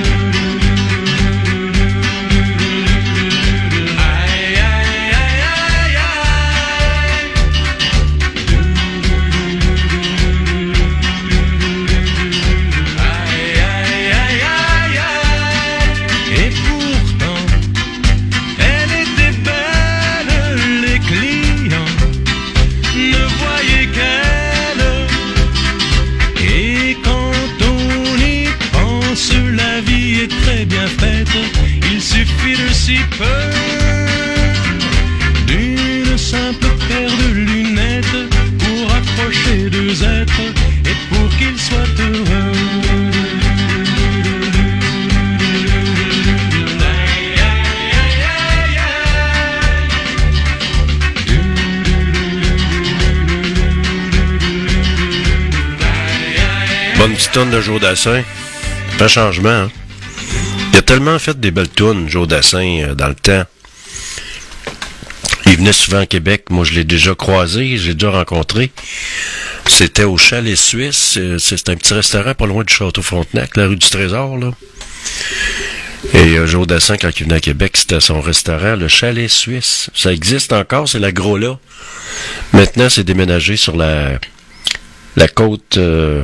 Aïe, aïe, aïe, aïe, aïe. Aïe, aïe, aïe, aïe. Et pourtant, elle était belle, les clients ne voyaient qu'elle. Et quand on y pense, la vie est très bien faite. Il suffit de si peu, d'une simple paire de lunettes pour accrocher deux êtres et pour qu'ils soient heureux. Bonne petite tonne de Joe Dassin. Pas changement, hein? Il a tellement fait des belles tunes, Joe Dassin, euh, dans le temps. Il venait souvent à Québec. Moi, je l'ai déjà croisé, j'ai déjà rencontré. C'était au Chalet Suisse. euh, C'est un petit restaurant pas loin du Château Frontenac, la rue du Trésor, là. Et euh, Joe Dassin, quand il venait à Québec, c'était son restaurant, le Chalet Suisse. Ça existe encore, c'est la Gros-là. Maintenant, c'est déménagé sur la, la côte... euh,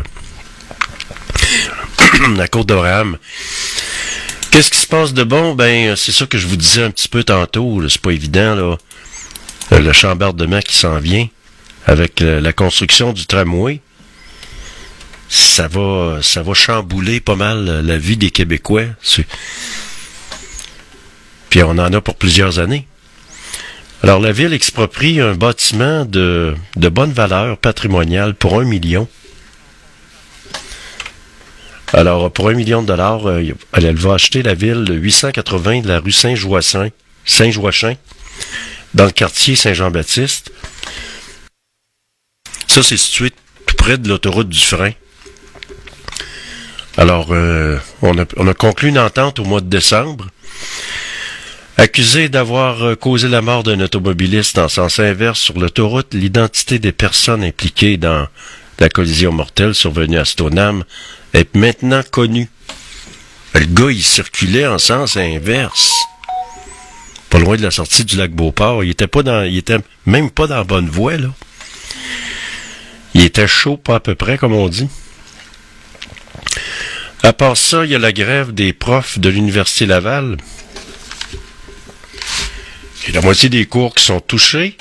la côte d'Abraham. Qu'est-ce qui se passe de bon? Ben, c'est ça que je vous disais un petit peu tantôt, là. C'est pas évident, là. Euh, Le chambardement qui s'en vient avec euh, la construction du tramway. Ça va, ça va chambouler pas mal euh, la vie des Québécois. C'est... Puis on en a pour plusieurs années. Alors, la ville exproprie un bâtiment de, de bonne valeur patrimoniale pour un million. Alors, pour un million de dollars, euh, elle, elle va acheter la ville huit cent quatre-vingts de la rue Saint-Joachin, Saint-Joachin, dans le quartier Saint-Jean-Baptiste. Ça, c'est situé tout près de l'autoroute du Frein. Alors, euh, on, a, on a conclu une entente au mois de décembre. Accusé d'avoir causé la mort d'un automobiliste en sens inverse sur l'autoroute, l'identité des personnes impliquées dans la collision mortelle survenue à Stoneham est maintenant connue. Le gars, il circulait en sens inverse. Pas loin de la sortie du lac Beauport. Il était pas dans, il était même pas dans la bonne voie, là. Il était chaud, pas à peu près, comme on dit. À part ça, il y a la grève des profs de l'Université Laval. Il y a la moitié des cours qui sont touchés.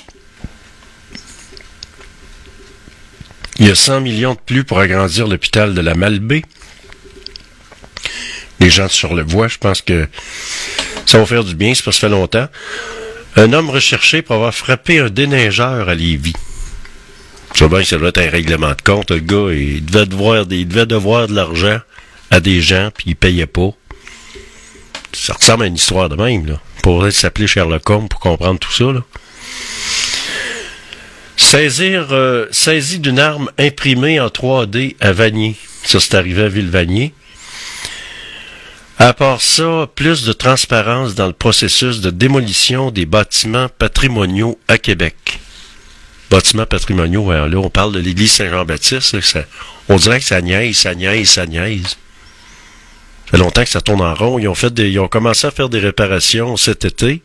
Il y a cent millions de plus pour agrandir l'hôpital de la Malbaie. Les gens sur le voient, je pense que ça va faire du bien, c'est parce que ça fait longtemps. Un homme recherché pour avoir frappé un déneigeur à Lévis. Je sais bien que ça doit être un règlement de compte. Le gars, il devait devoir, il devait devoir de l'argent à des gens, puis il payait pas. Ça ressemble à une histoire de même, là. Pour s'appeler Sherlock Holmes pour comprendre tout ça, là. Saisir, euh, saisie d'une arme imprimée en trois D à Vanier. Ça, c'est arrivé à Ville-Vanier. À part ça, plus de transparence dans le processus de démolition des bâtiments patrimoniaux à Québec. Bâtiments patrimoniaux, là, on parle de l'église Saint-Jean-Baptiste. Là, ça, on dirait que ça niaise, ça niaise, ça niaise. Ça fait longtemps que ça tourne en rond. Ils ont, fait des, ils ont commencé à faire des réparations cet été.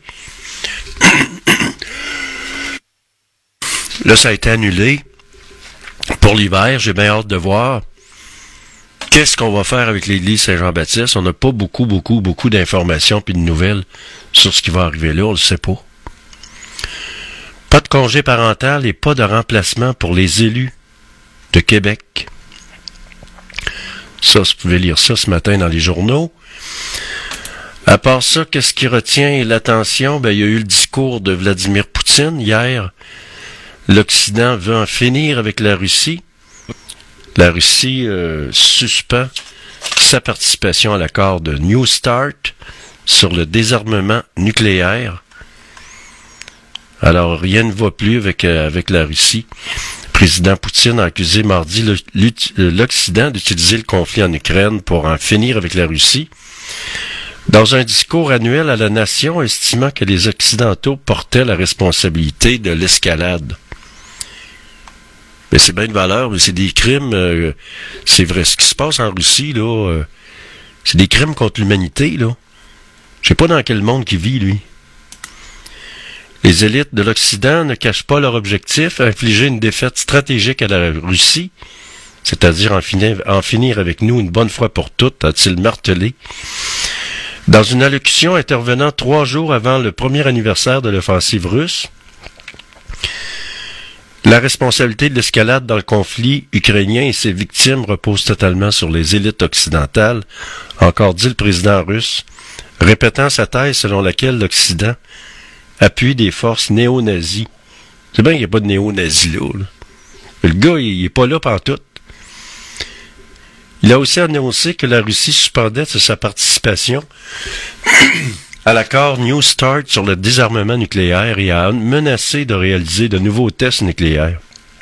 Là, ça a été annulé pour l'hiver. J'ai bien hâte de voir qu'est-ce qu'on va faire avec l'église Saint-Jean-Baptiste. On n'a pas beaucoup, beaucoup, beaucoup d'informations puis de nouvelles sur ce qui va arriver là. On ne le sait pas. Pas de congé parental et pas de remplacement pour les élus de Québec. Ça, vous pouvez lire ça ce matin dans les journaux. À part ça, qu'est-ce qui retient l'attention? Ben, il y a eu le discours de Vladimir Poutine hier. L'Occident veut en finir avec la Russie. La Russie euh, suspend sa participation à l'accord de New Start sur le désarmement nucléaire. Alors, rien ne va plus avec, euh, avec la Russie. Le président Poutine a accusé mardi le, l'Occident d'utiliser le conflit en Ukraine pour en finir avec la Russie. Dans un discours annuel à la nation, estimant que les Occidentaux portaient la responsabilité de l'escalade. Mais c'est bien de valeur, mais c'est des crimes, euh, c'est vrai, ce qui se passe en Russie, là, euh, c'est des crimes contre l'humanité, là. Je sais pas dans quel monde qu'il vit, lui. Les élites de l'Occident ne cachent pas leur objectif, infliger une défaite stratégique à la Russie, c'est-à-dire en finir, en finir avec nous une bonne fois pour toutes, a-t-il martelé. Dans une allocution intervenant trois jours avant le premier anniversaire de l'offensive russe, la responsabilité de l'escalade dans le conflit ukrainien et ses victimes repose totalement sur les élites occidentales, a encore dit le président russe, répétant sa thèse selon laquelle l'Occident appuie des forces néo-nazis. C'est bien qu'il n'y a pas de néo-nazis là, là. Le gars, il n'est pas là pantoute. Il a aussi annoncé que la Russie suspendait sa participation à l'accord New Start sur le désarmement nucléaire et a menacé de réaliser de nouveaux tests nucléaires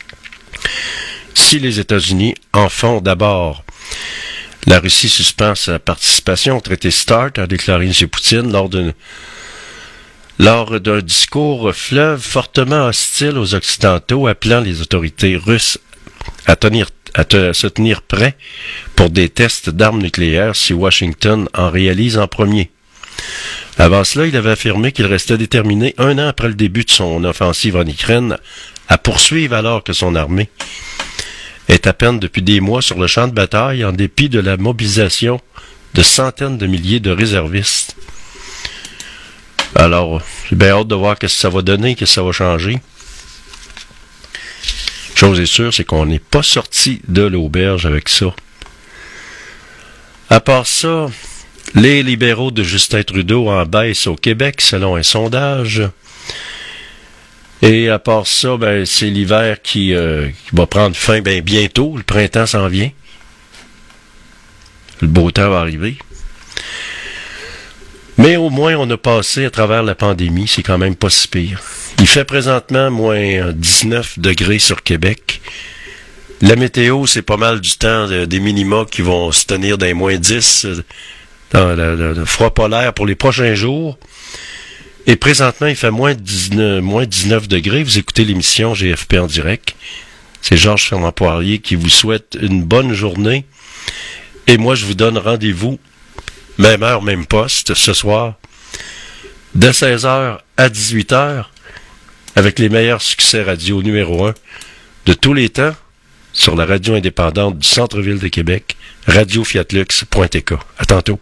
si les États-Unis en font d'abord. La Russie suspend sa participation au traité START, a déclaré M. Poutine lors d'une lors d'un discours fleuve fortement hostile aux Occidentaux, appelant les autorités russes à, tenir, à, te, à se tenir prêts pour des tests d'armes nucléaires si Washington en réalise en premier. Avant cela, il avait affirmé qu'il restait déterminé, un an après le début de son offensive en Ukraine, à poursuivre alors que son armée est à peine depuis des mois sur le champ de bataille en dépit de la mobilisation de centaines de milliers de réservistes. Alors, j'ai bien hâte de voir ce que ça va donner, ce que ça va changer. Chose est sûre, c'est qu'on n'est pas sorti de l'auberge avec ça. À part ça, les libéraux de Justin Trudeau en baisse au Québec, selon un sondage. Et à part ça, ben, c'est l'hiver qui, euh, qui va prendre fin ben, bientôt. Le printemps s'en vient. Le beau temps va arriver. Mais au moins, on a passé à travers la pandémie. C'est quand même pas si pire. Il fait présentement moins dix-neuf degrés sur Québec. La météo, c'est pas mal du temps de, des minima qui vont se tenir dans les moins dix, dans le, le, le froid polaire pour les prochains jours. Et présentement, il fait moins dix-neuf, moins dix-neuf degrés. Vous écoutez l'émission G F P en direct. C'est Georges Fernand-Poirier qui vous souhaite une bonne journée. Et moi, je vous donne rendez-vous, même heure, même poste, ce soir, de seize heures à dix-huit heures, avec les meilleurs succès radio numéro un de tous les temps, sur la radio indépendante du centre-ville de Québec, radio fiat lux point t k. À tantôt.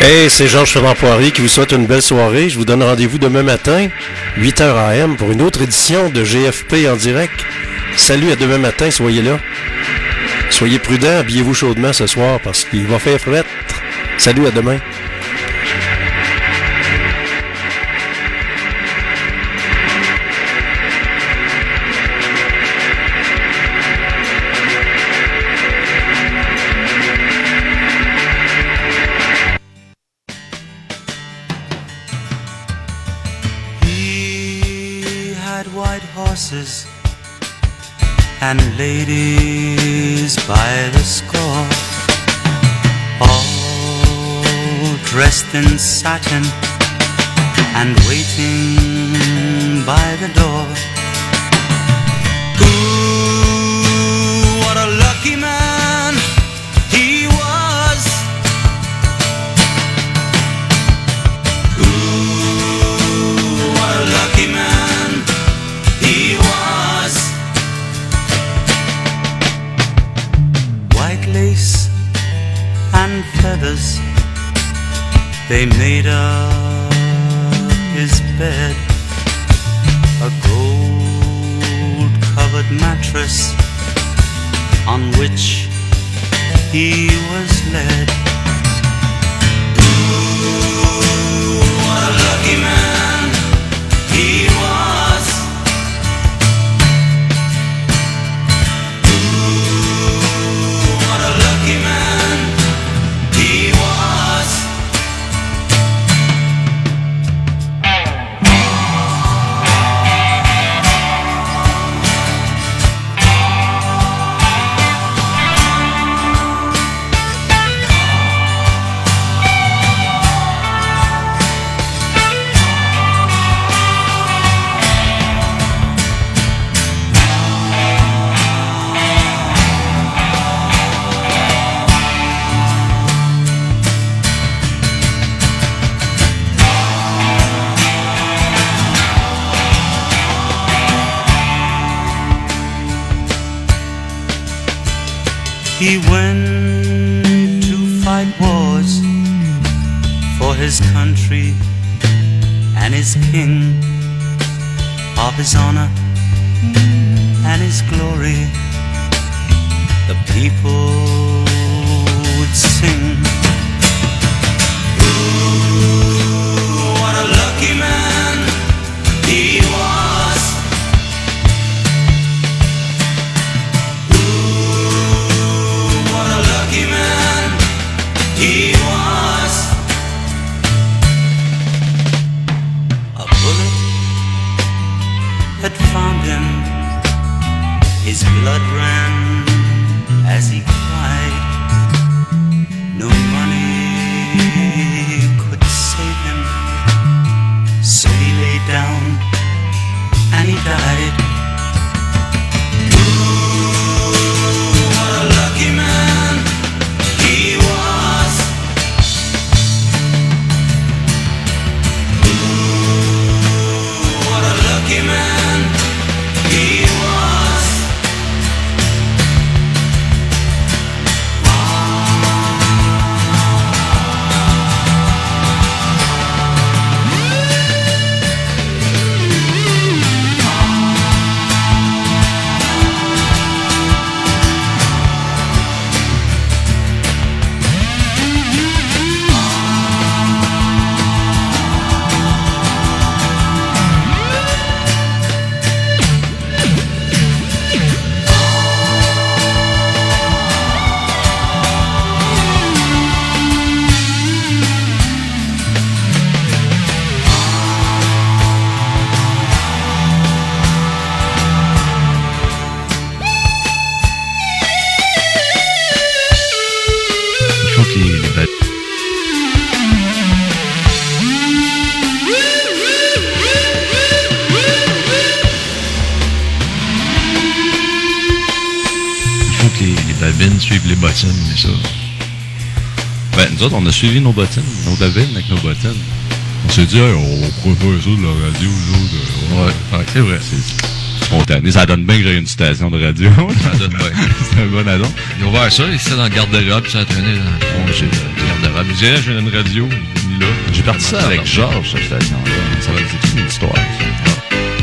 Hey, c'est Georges Fernand Poirier qui vous souhaite une belle soirée. Je vous donne rendez-vous demain matin, huit heures A M, pour une autre édition de G F P en direct. Salut, à demain matin, soyez là. Soyez prudents, habillez-vous chaudement ce soir parce qu'il va faire fret. Salut, à demain. And ladies by the score, all dressed in satin and waiting by the door. Ooh, what a lucky man he was. Ooh, what a lucky man he was. Lace and feathers, they made up his bed. A gold-covered mattress on which he was led. Ooh, what a lucky man he was. He went to fight wars for his country and his king, of his honor and his glory. The people would sing. Ooh, what a lucky man he was. He was. A bullet had found him. His blood ran as he cried. No money could save him. So he lay down and he died. Ooh, what a lucky man he was. What a lucky man he was. Suivre les bottines, mais ça. Ben, nous autres, on a suivi nos bottines, nos babines avec nos bottines. On s'est dit, hey, on pourrait faire ça de la radio, nous autres. Ouais, ouais c'est vrai. C'est... spontané. Ça donne bien que j'ai une station de radio. Ça donne bien. C'est un bon addon. Ils ont ouvert ça, ici, dans le garde-robe, ça a traîné dans le fond, j'ai le garde-robe. Je dirais, j'ai une radio, là. J'ai parti ça avec Georges, cette station-là. Ça va être une histoire, ça.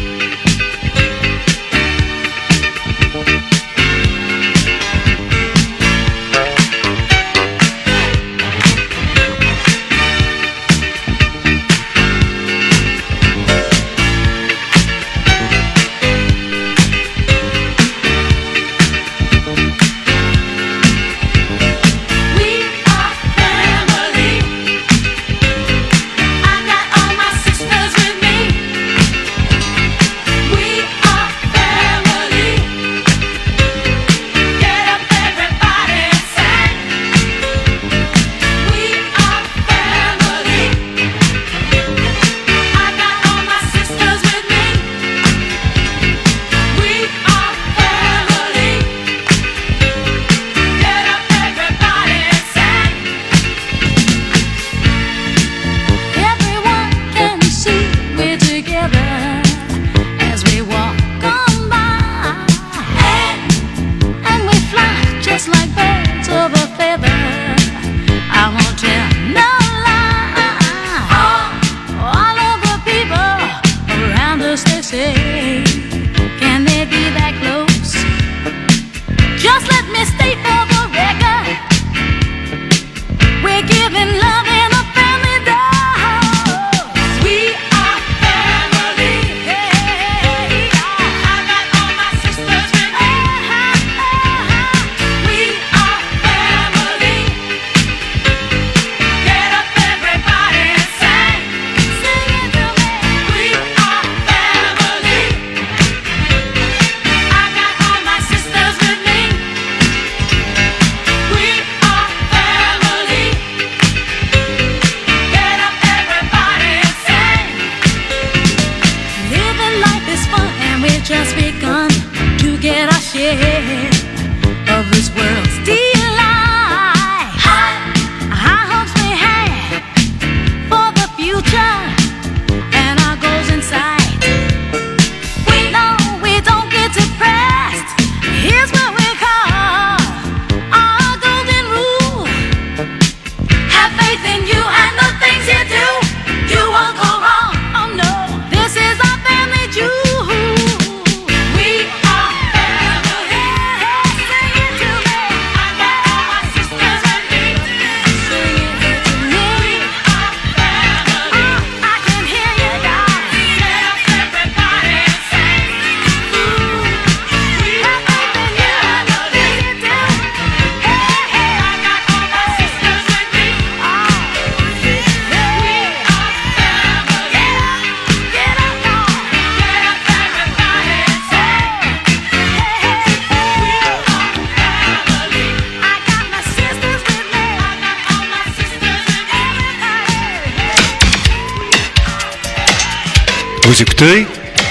Vous écoutez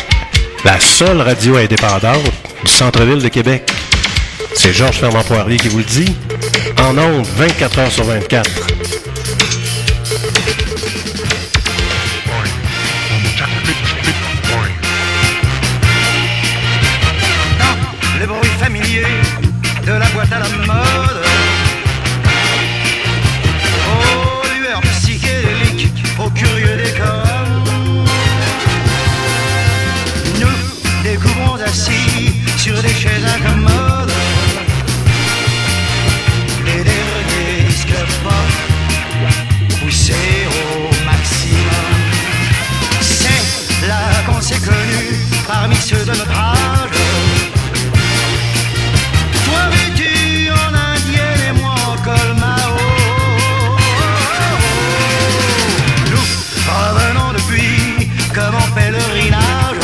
la seule radio indépendante du centre-ville de Québec. C'est Georges Fernand-Poirier qui vous le dit, en ondes vingt-quatre heures sur vingt-quatre. Le bruit familier de la boîte à la mode. Aux lueurs psychédéliques, aux curieux décors. Nous découvrons assis sur des chaises incommodes les derniers disques pop poussés au maximum. C'est là qu'on s'est connus parmi ceux de notre âge. Toi vêtu en indienne et moi en col Mao. Nous revenons depuis comme en pèlerinage,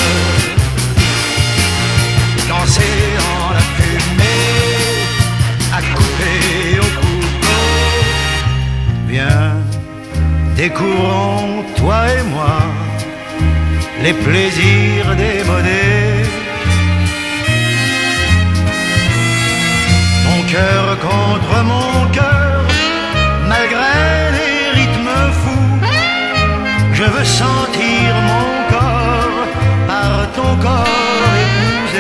danser dans la fumée, à couper au couteau. Viens, découvrons toi et moi les plaisirs démodés. Mon cœur contre mon cœur, malgré les rythmes fous, je veux sentir mon corps par ton corps épousé.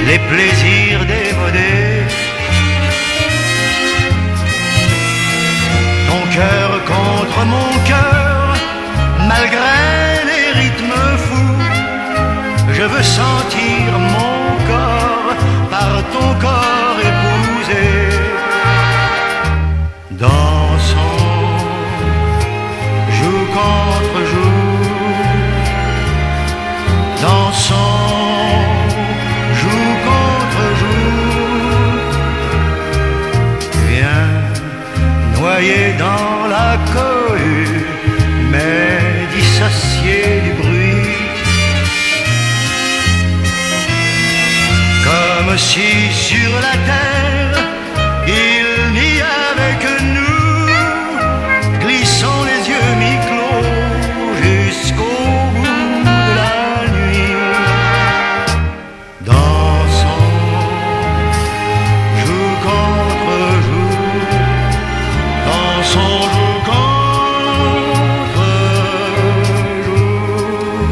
les plaisirs démodés. Ton cœur contre mon cœur, malgré les rythmes fous, je veux sentir mon corps par ton corps épousé. Dansons, joue contre joue, dansons, joue contre joue. Viens noyer dans la cohue, mais dissocié du bruit. Comme si sur la terre il n'y avait que nous, glissons les yeux mi-clos jusqu'au bout de la nuit. Dansons, joue contre joue, dansons, joue contre joue.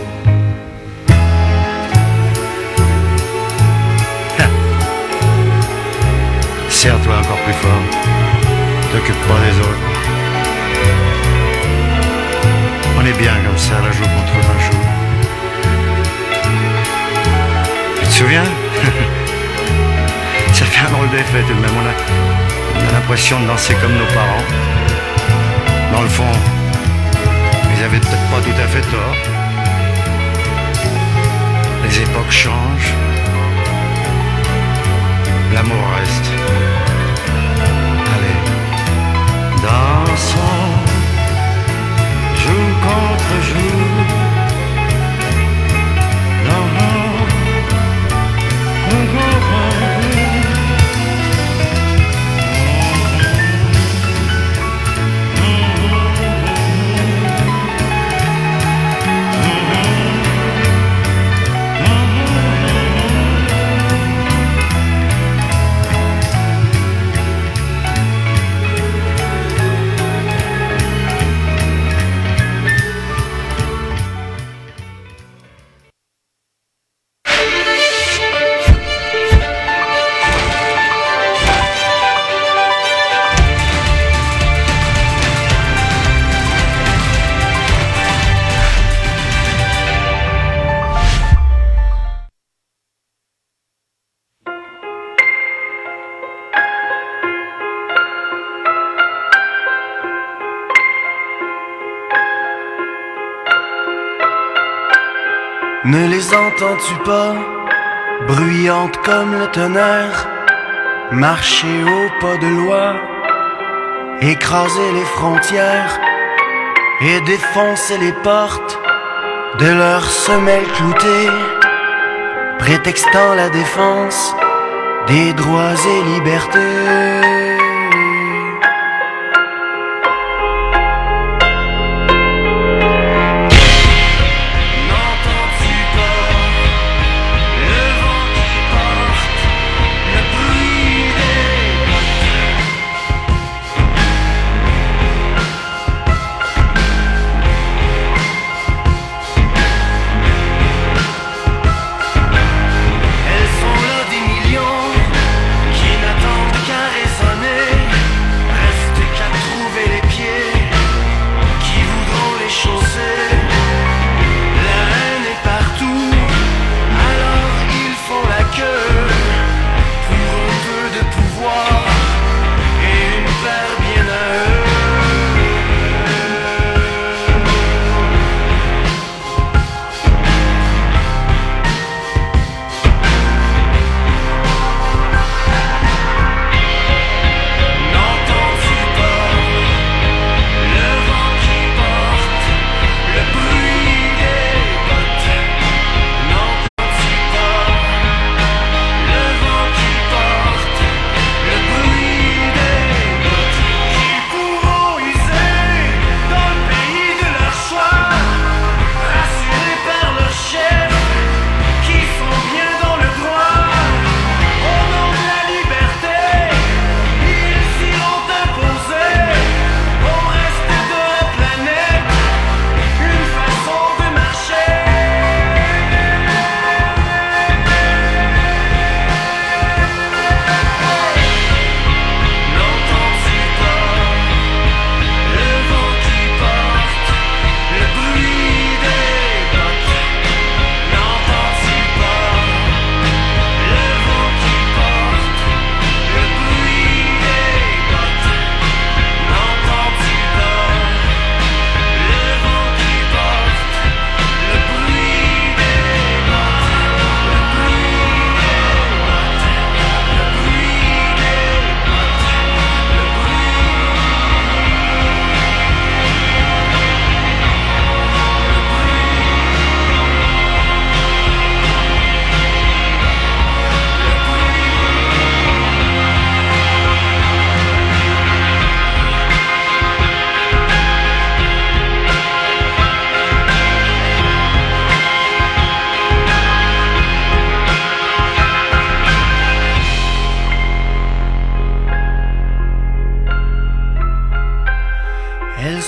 Serre-toi encore plus fort, t'occupe pas des autres. On est bien comme ça, la joue contre la joue. Tu te souviens? Ça fait un drôle d'effet tout de même. On a, on a l'impression de danser comme nos parents. Dans le fond, ils avaient peut-être pas tout à fait tort. Les époques changent. L'amour reste. Allez, dansons, joue contre joue. Dansons, joue contre Ne les entends-tu pas, bruyantes comme le tonnerre, marcher au pas de loi, écraser les frontières et défoncer les portes de leurs semelles cloutées, prétextant la défense des droits et libertés. Elles sont là des millions qui n'attendent qu'à raisonner.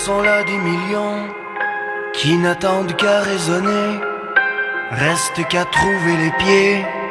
sont là des millions qui n'attendent qu'à raisonner. Reste qu'à trouver les pieds